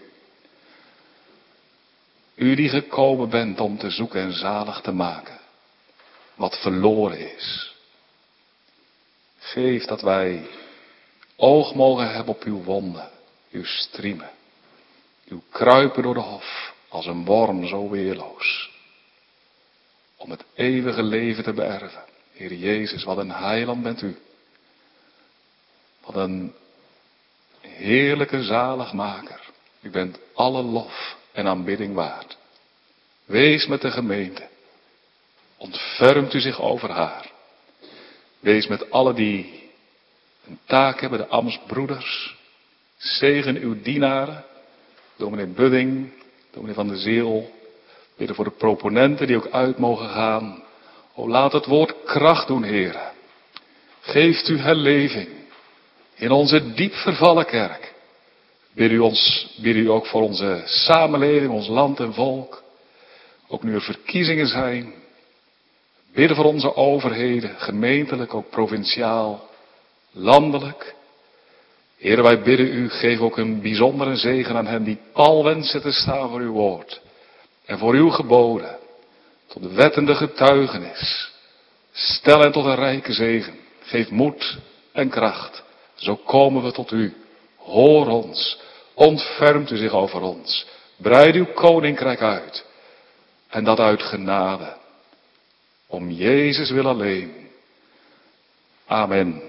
U die gekomen bent om te zoeken en zalig te maken. Wat verloren is. Geef dat wij oog mogen hebben op uw wonden, uw striemen. Uw kruipen door de hof, als een worm zo weerloos. Om het eeuwige leven te beërven. Heer Jezus, wat een heiland bent u. Wat een heerlijke zaligmaker. U bent alle lof en aanbidding waard. Wees met de gemeente. Ontfermt u zich over haar. Wees met alle die een taak hebben, de ambtsbroeders. Zegen uw dienaren. Dominee Budding, dominee Van de Ziel. Bidden voor de proponenten die ook uit mogen gaan. O, laat het woord kracht doen, Heere. Geeft u herleving in onze diep vervallen kerk. Bid u, ons, bid u ook voor onze samenleving, ons land en volk. Ook nu er verkiezingen zijn. Bidden voor onze overheden, gemeentelijk, ook provinciaal, landelijk. Heere, wij bidden u, geef ook een bijzondere zegen aan hen die pal wensen te staan voor uw woord. En voor uw geboden, tot de wettende getuigenis. Stel hen tot een rijke zegen. Geef moed en kracht. Zo komen we tot u. Hoor ons. Ontfermt u zich over ons. Breid uw koninkrijk uit. En dat uit genade. Om Jezus wil alleen. Amen.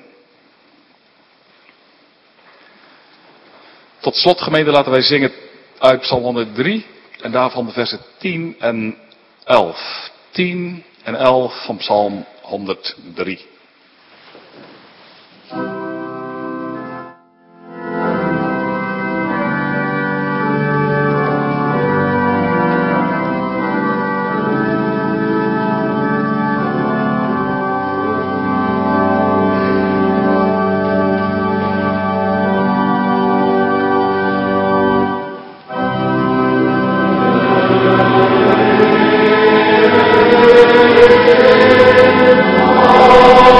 Tot slot, gemeente, laten wij zingen uit Psalm honderd drie. En daarvan de versen tien en elf. tien en elf van Psalm honderd drie. Oh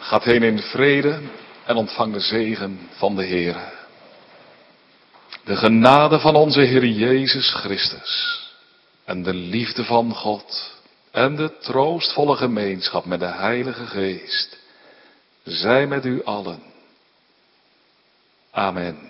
Gaat heen in vrede en ontvang de zegen van de Heere. De genade van onze Heer Jezus Christus en de liefde van God en de troostvolle gemeenschap met de Heilige Geest zij met u allen. Amen.